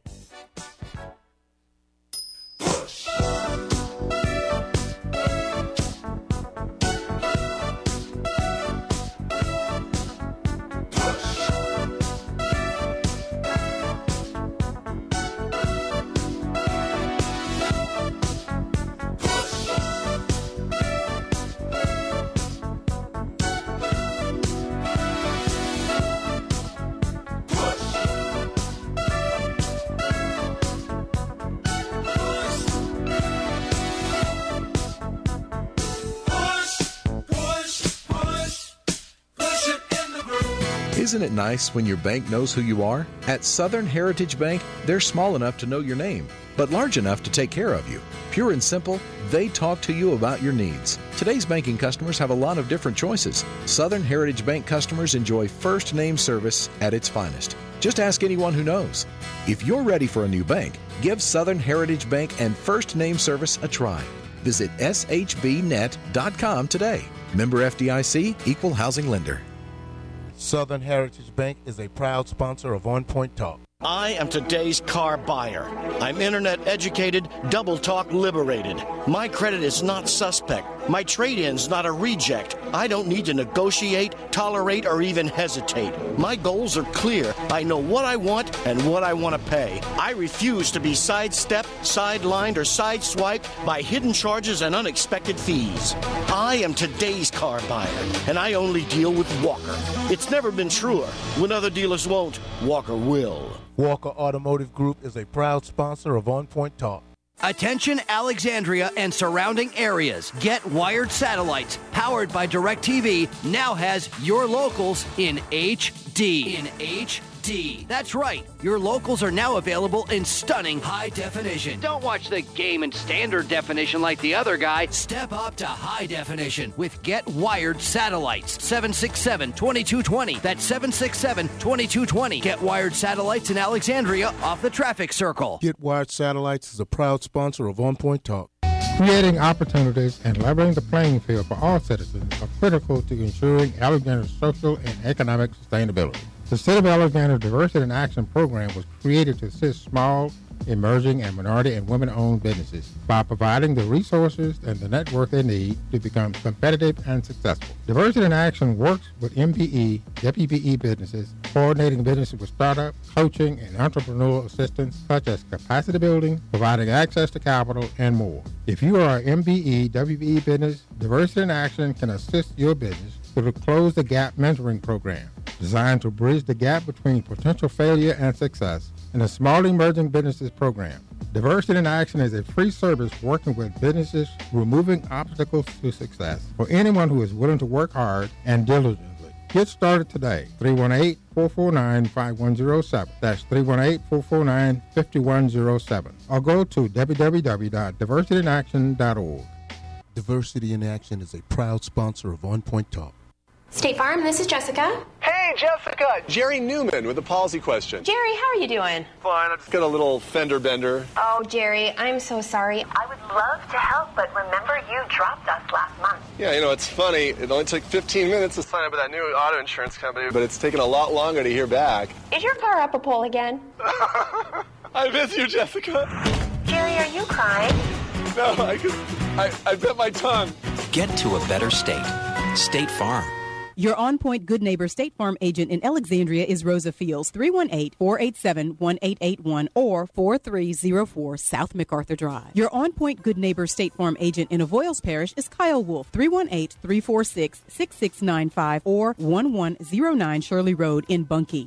Isn't it nice when your bank knows who you are? At Southern Heritage Bank, they're small enough to know your name, but large enough to take care of you. Pure and simple, they talk to you about your needs. Today's banking customers have a lot of different choices. Southern Heritage Bank customers enjoy first name service at its finest. Just ask anyone who knows. If you're ready for a new bank, give Southern Heritage Bank and first name service a try. Visit S H B net dot com today. Member F D I C, Equal Housing Lender. Southern Heritage Bank is a proud sponsor of On Point Talk. I am today's car buyer. I'm internet educated, double talk liberated. My credit is not suspect. My trade-in's not a reject. I don't need to negotiate, tolerate, or even hesitate. My goals are clear. I know what I want and what I want to pay. I refuse to be sidestepped, sidelined, or sideswiped by hidden charges and unexpected fees. I am today's car buyer, and I only deal with Walker. It's never been truer. When other dealers won't, Walker will. Walker Automotive Group is a proud sponsor of On Point Talk. Attention Alexandria and surrounding areas. Get Wired Satellites, powered by DirecTV, now has your locals in H D. In H D. That's right. Your locals are now available in stunning high definition. Don't watch the game in standard definition like the other guy. Step up to high definition with Get Wired Satellites. seven six seven, two two two zero. That's seven six seven, two two two zero. Get Wired Satellites in Alexandria off the traffic circle. Get Wired Satellites is a proud sponsor of On Point Talk. Creating opportunities and leveling the playing field for all citizens are critical to ensuring Alexandria's social and economic sustainability. The City of Alexandria Diversity in Action program was created to assist small, emerging, and minority and women-owned businesses by providing the resources and the network they need to become competitive and successful. Diversity in Action works with M P E, W P E businesses, coordinating businesses with startup, coaching, and entrepreneurial assistance such as capacity building, providing access to capital, and more. If you are an M P E, W P E business, Diversity in Action can assist your business through the Close the Gap mentoring program, designed to bridge the gap between potential failure and success, and the Small Emerging Businesses program. Diversity in Action is a free service working with businesses, removing obstacles to success for anyone who is willing to work hard and diligently. Get started today. three one eight, four four nine, five one zero seven. That's three one eight, four four nine, five one zero seven. Or go to w w w dot diversity in action dot org. Diversity in Action is a proud sponsor of On Point Talk. State Farm, this is Jessica. Hey, Jessica! Jerry Newman with a policy question. Jerry, how are you doing? Fine, I just got a little fender bender. Oh, Jerry, I'm so sorry. I would love to help, but remember you dropped us last month. Yeah, you know, it's funny. It only took fifteen minutes to sign up with that new auto insurance company, but it's taken a lot longer to hear back. Is your car up a pole again? I miss you, Jessica. Jerry, are you crying? No, I could, I, I bit my tongue. Get to a better state. State Farm. Your On Point Good Neighbor State Farm agent in Alexandria is Rosa Fields, three one eight, four eight seven, one eight eight one or four three zero four South MacArthur Drive. Your On Point Good Neighbor State Farm agent in Avoyles Parish is Kyle Wolf, three one eight, three four six, six six nine five or one one zero nine Shirley Road in Bunkie.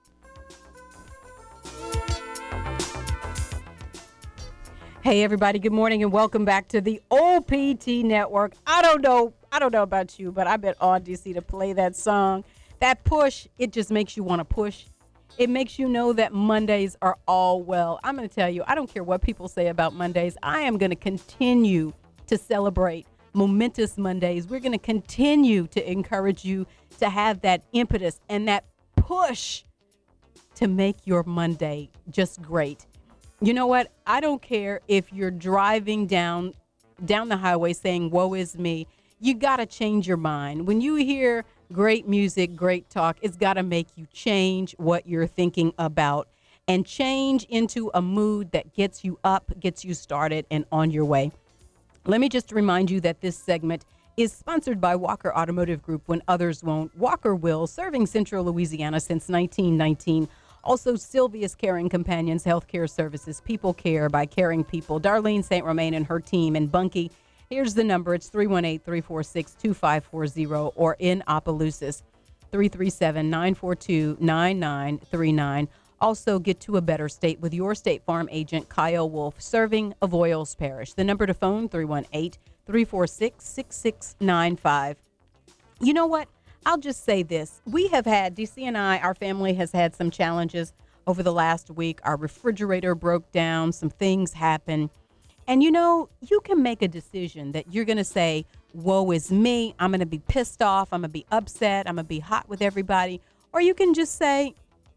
Hey everybody, good morning and welcome back to the O P T Network. I don't know, I don't know about you, but I've been on D C to play that song. That push, it just makes you want to push. It makes you know that Mondays are all well. I'm going to tell you, I don't care what people say about Mondays. I am going to continue to celebrate momentous Mondays. We're going to continue to encourage you to have that impetus and that push to make your Monday just great. You know what? I don't care if you're driving down down the highway saying, woe is me. You got to change your mind. When you hear great music, great talk, it's got to make you change what you're thinking about and change into a mood that gets you up, gets you started, and on your way. Let me just remind you that this segment is sponsored by Walker Automotive Group when others won't. Walker will, serving Central Louisiana since nineteen nineteen. Also, Sylvia's Caring Companions Healthcare Services, People Care by Caring People. Darlene Saint Romain and her team in Bunkie. Here's the number. It's three one eight, three four six, two five four zero, or in Opelousas, three three seven, nine four two, nine nine three nine. Also, get to a better state with your State Farm agent, Kyle Wolf, serving Avoyles Parish. The number to phone, three one eight, three four six, six six nine five. You know what? I'll just say this. We have had, D C and I, our family has had some challenges over the last week. Our refrigerator broke down. Some things happened. And, you know, you can make a decision that you're going to say, woe is me. I'm going to be pissed off. I'm going to be upset. I'm going to be hot with everybody. Or you can just say,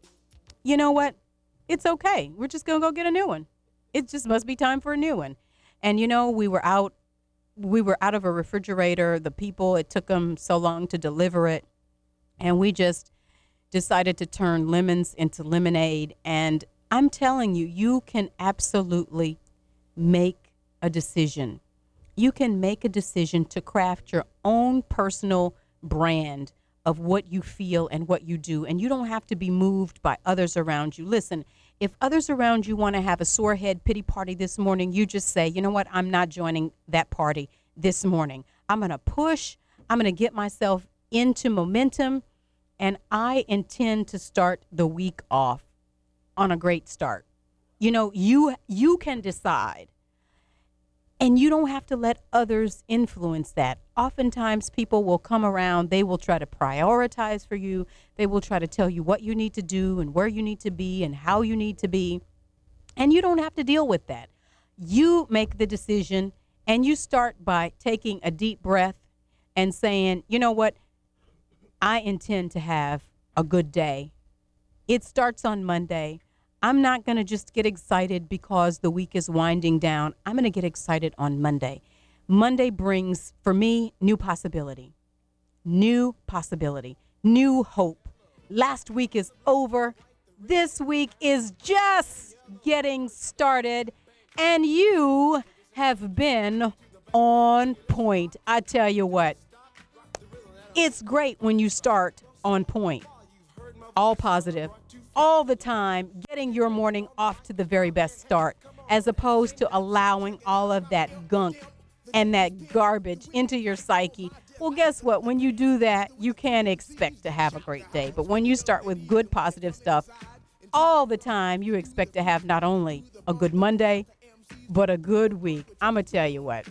you know what? It's okay. We're just going to go get a new one. It just must be time for a new one. And, you know, we were out. We were out of a refrigerator. The people, it took them so long to deliver it. And we just decided to turn lemons into lemonade. And I'm telling you, you can absolutely make a decision. You can make a decision to craft your own personal brand of what you feel and what you do. And you don't have to be moved by others around you. Listen, if others around you want to have a sore head pity party this morning, you just say, you know what, I'm not joining that party this morning. I'm going to push. I'm going to get myself into momentum. And I intend to start the week off on a great start. You know, you you can decide. And you don't have to let others influence that. Oftentimes people will come around, they will try to prioritize for you. They will try to tell you what you need to do and where you need to be and how you need to be. And you don't have to deal with that. You make the decision and you start by taking a deep breath and saying, you know what? I intend to have a good day. It starts on Monday. I'm not going to just get excited because the week is winding down. I'm going to get excited on Monday. Monday brings, for me, new possibility, new possibility, new hope. Last week is over. This week is just getting started, and you have been on point. I tell you what, it's great when you start on point, all positive, all the time, getting your morning off to the very best start, as opposed to allowing all of that gunk and that garbage into your psyche. Well, guess what? When you do that, you can't expect to have a great day. But when you start with good, positive stuff all the time, you expect to have not only a good Monday, but a good week. I'm going to tell you what.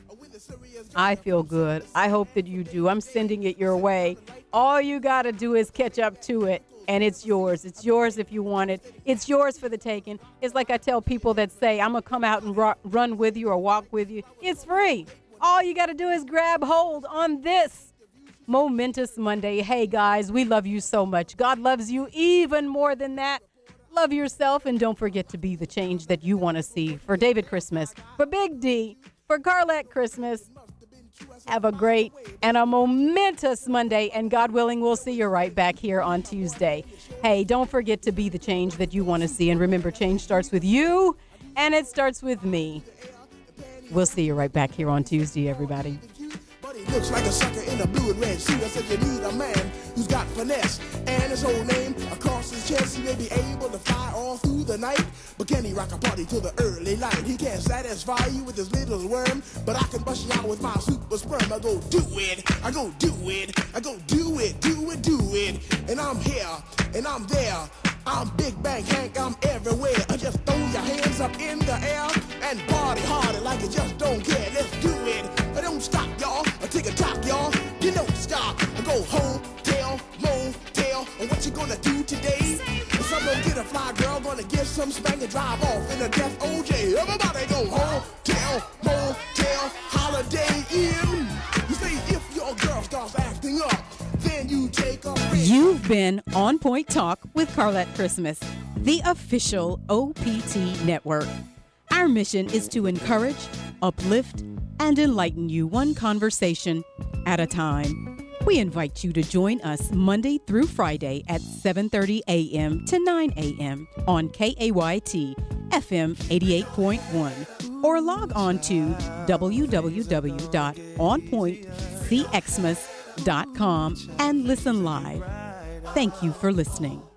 I feel good. I hope that you do. I'm sending it your way. All you got to do is catch up to it. And it's yours. It's yours if you want it. It's yours for the taking. It's like I tell people that say, I'm going to come out and ro- run with you or walk with you. It's free. All you got to do is grab hold on this momentous Monday. Hey, guys, we love you so much. God loves you even more than that. Love yourself, and don't forget to be the change that you want to see. For David Christmas, for Big D, for Carlette Christmas, have a great and a momentous Monday, and God willing, we'll see you right back here on Tuesday. Hey, don't forget to be the change that you want to see, and remember, change starts with you, and it starts with me. We'll see you right back here on Tuesday, everybody. But he looks like a sucker in a blue and red suit. I said you need a man who's got finesse and his whole name across his chest. He may be able to fly all through the night, but can he rock a party till the early light? He can't satisfy you with his little worm, but I can bust you out with my super sperm. I go do it, I go do it, I go do it, do it, do it. And I'm here, and I'm there. I'm Big Bang Hank, I'm everywhere. I just throw your hands up in the air and party harder like you just don't care. Let's do it. I don't stop, y'all. I take a top, y'all. You don't stop. I go home, tell, motel. And what you gonna do today? Some gonna get a fly girl, gonna get some spank and drive off in a death O J. Everybody go home, tell, motel, Holiday Inn. You say if your girl starts acting up, then you take a risk. You've been On Point Talk with Carlette Christmas, the official O P T network. Our mission is to encourage, uplift, and enlighten you one conversation at a time. We invite you to join us Monday through Friday at seven thirty a.m. to nine a.m. on K A Y T F M eighty-eight point one, or log on to w w w dot on point c xmas dot com and listen live. Thank you for listening.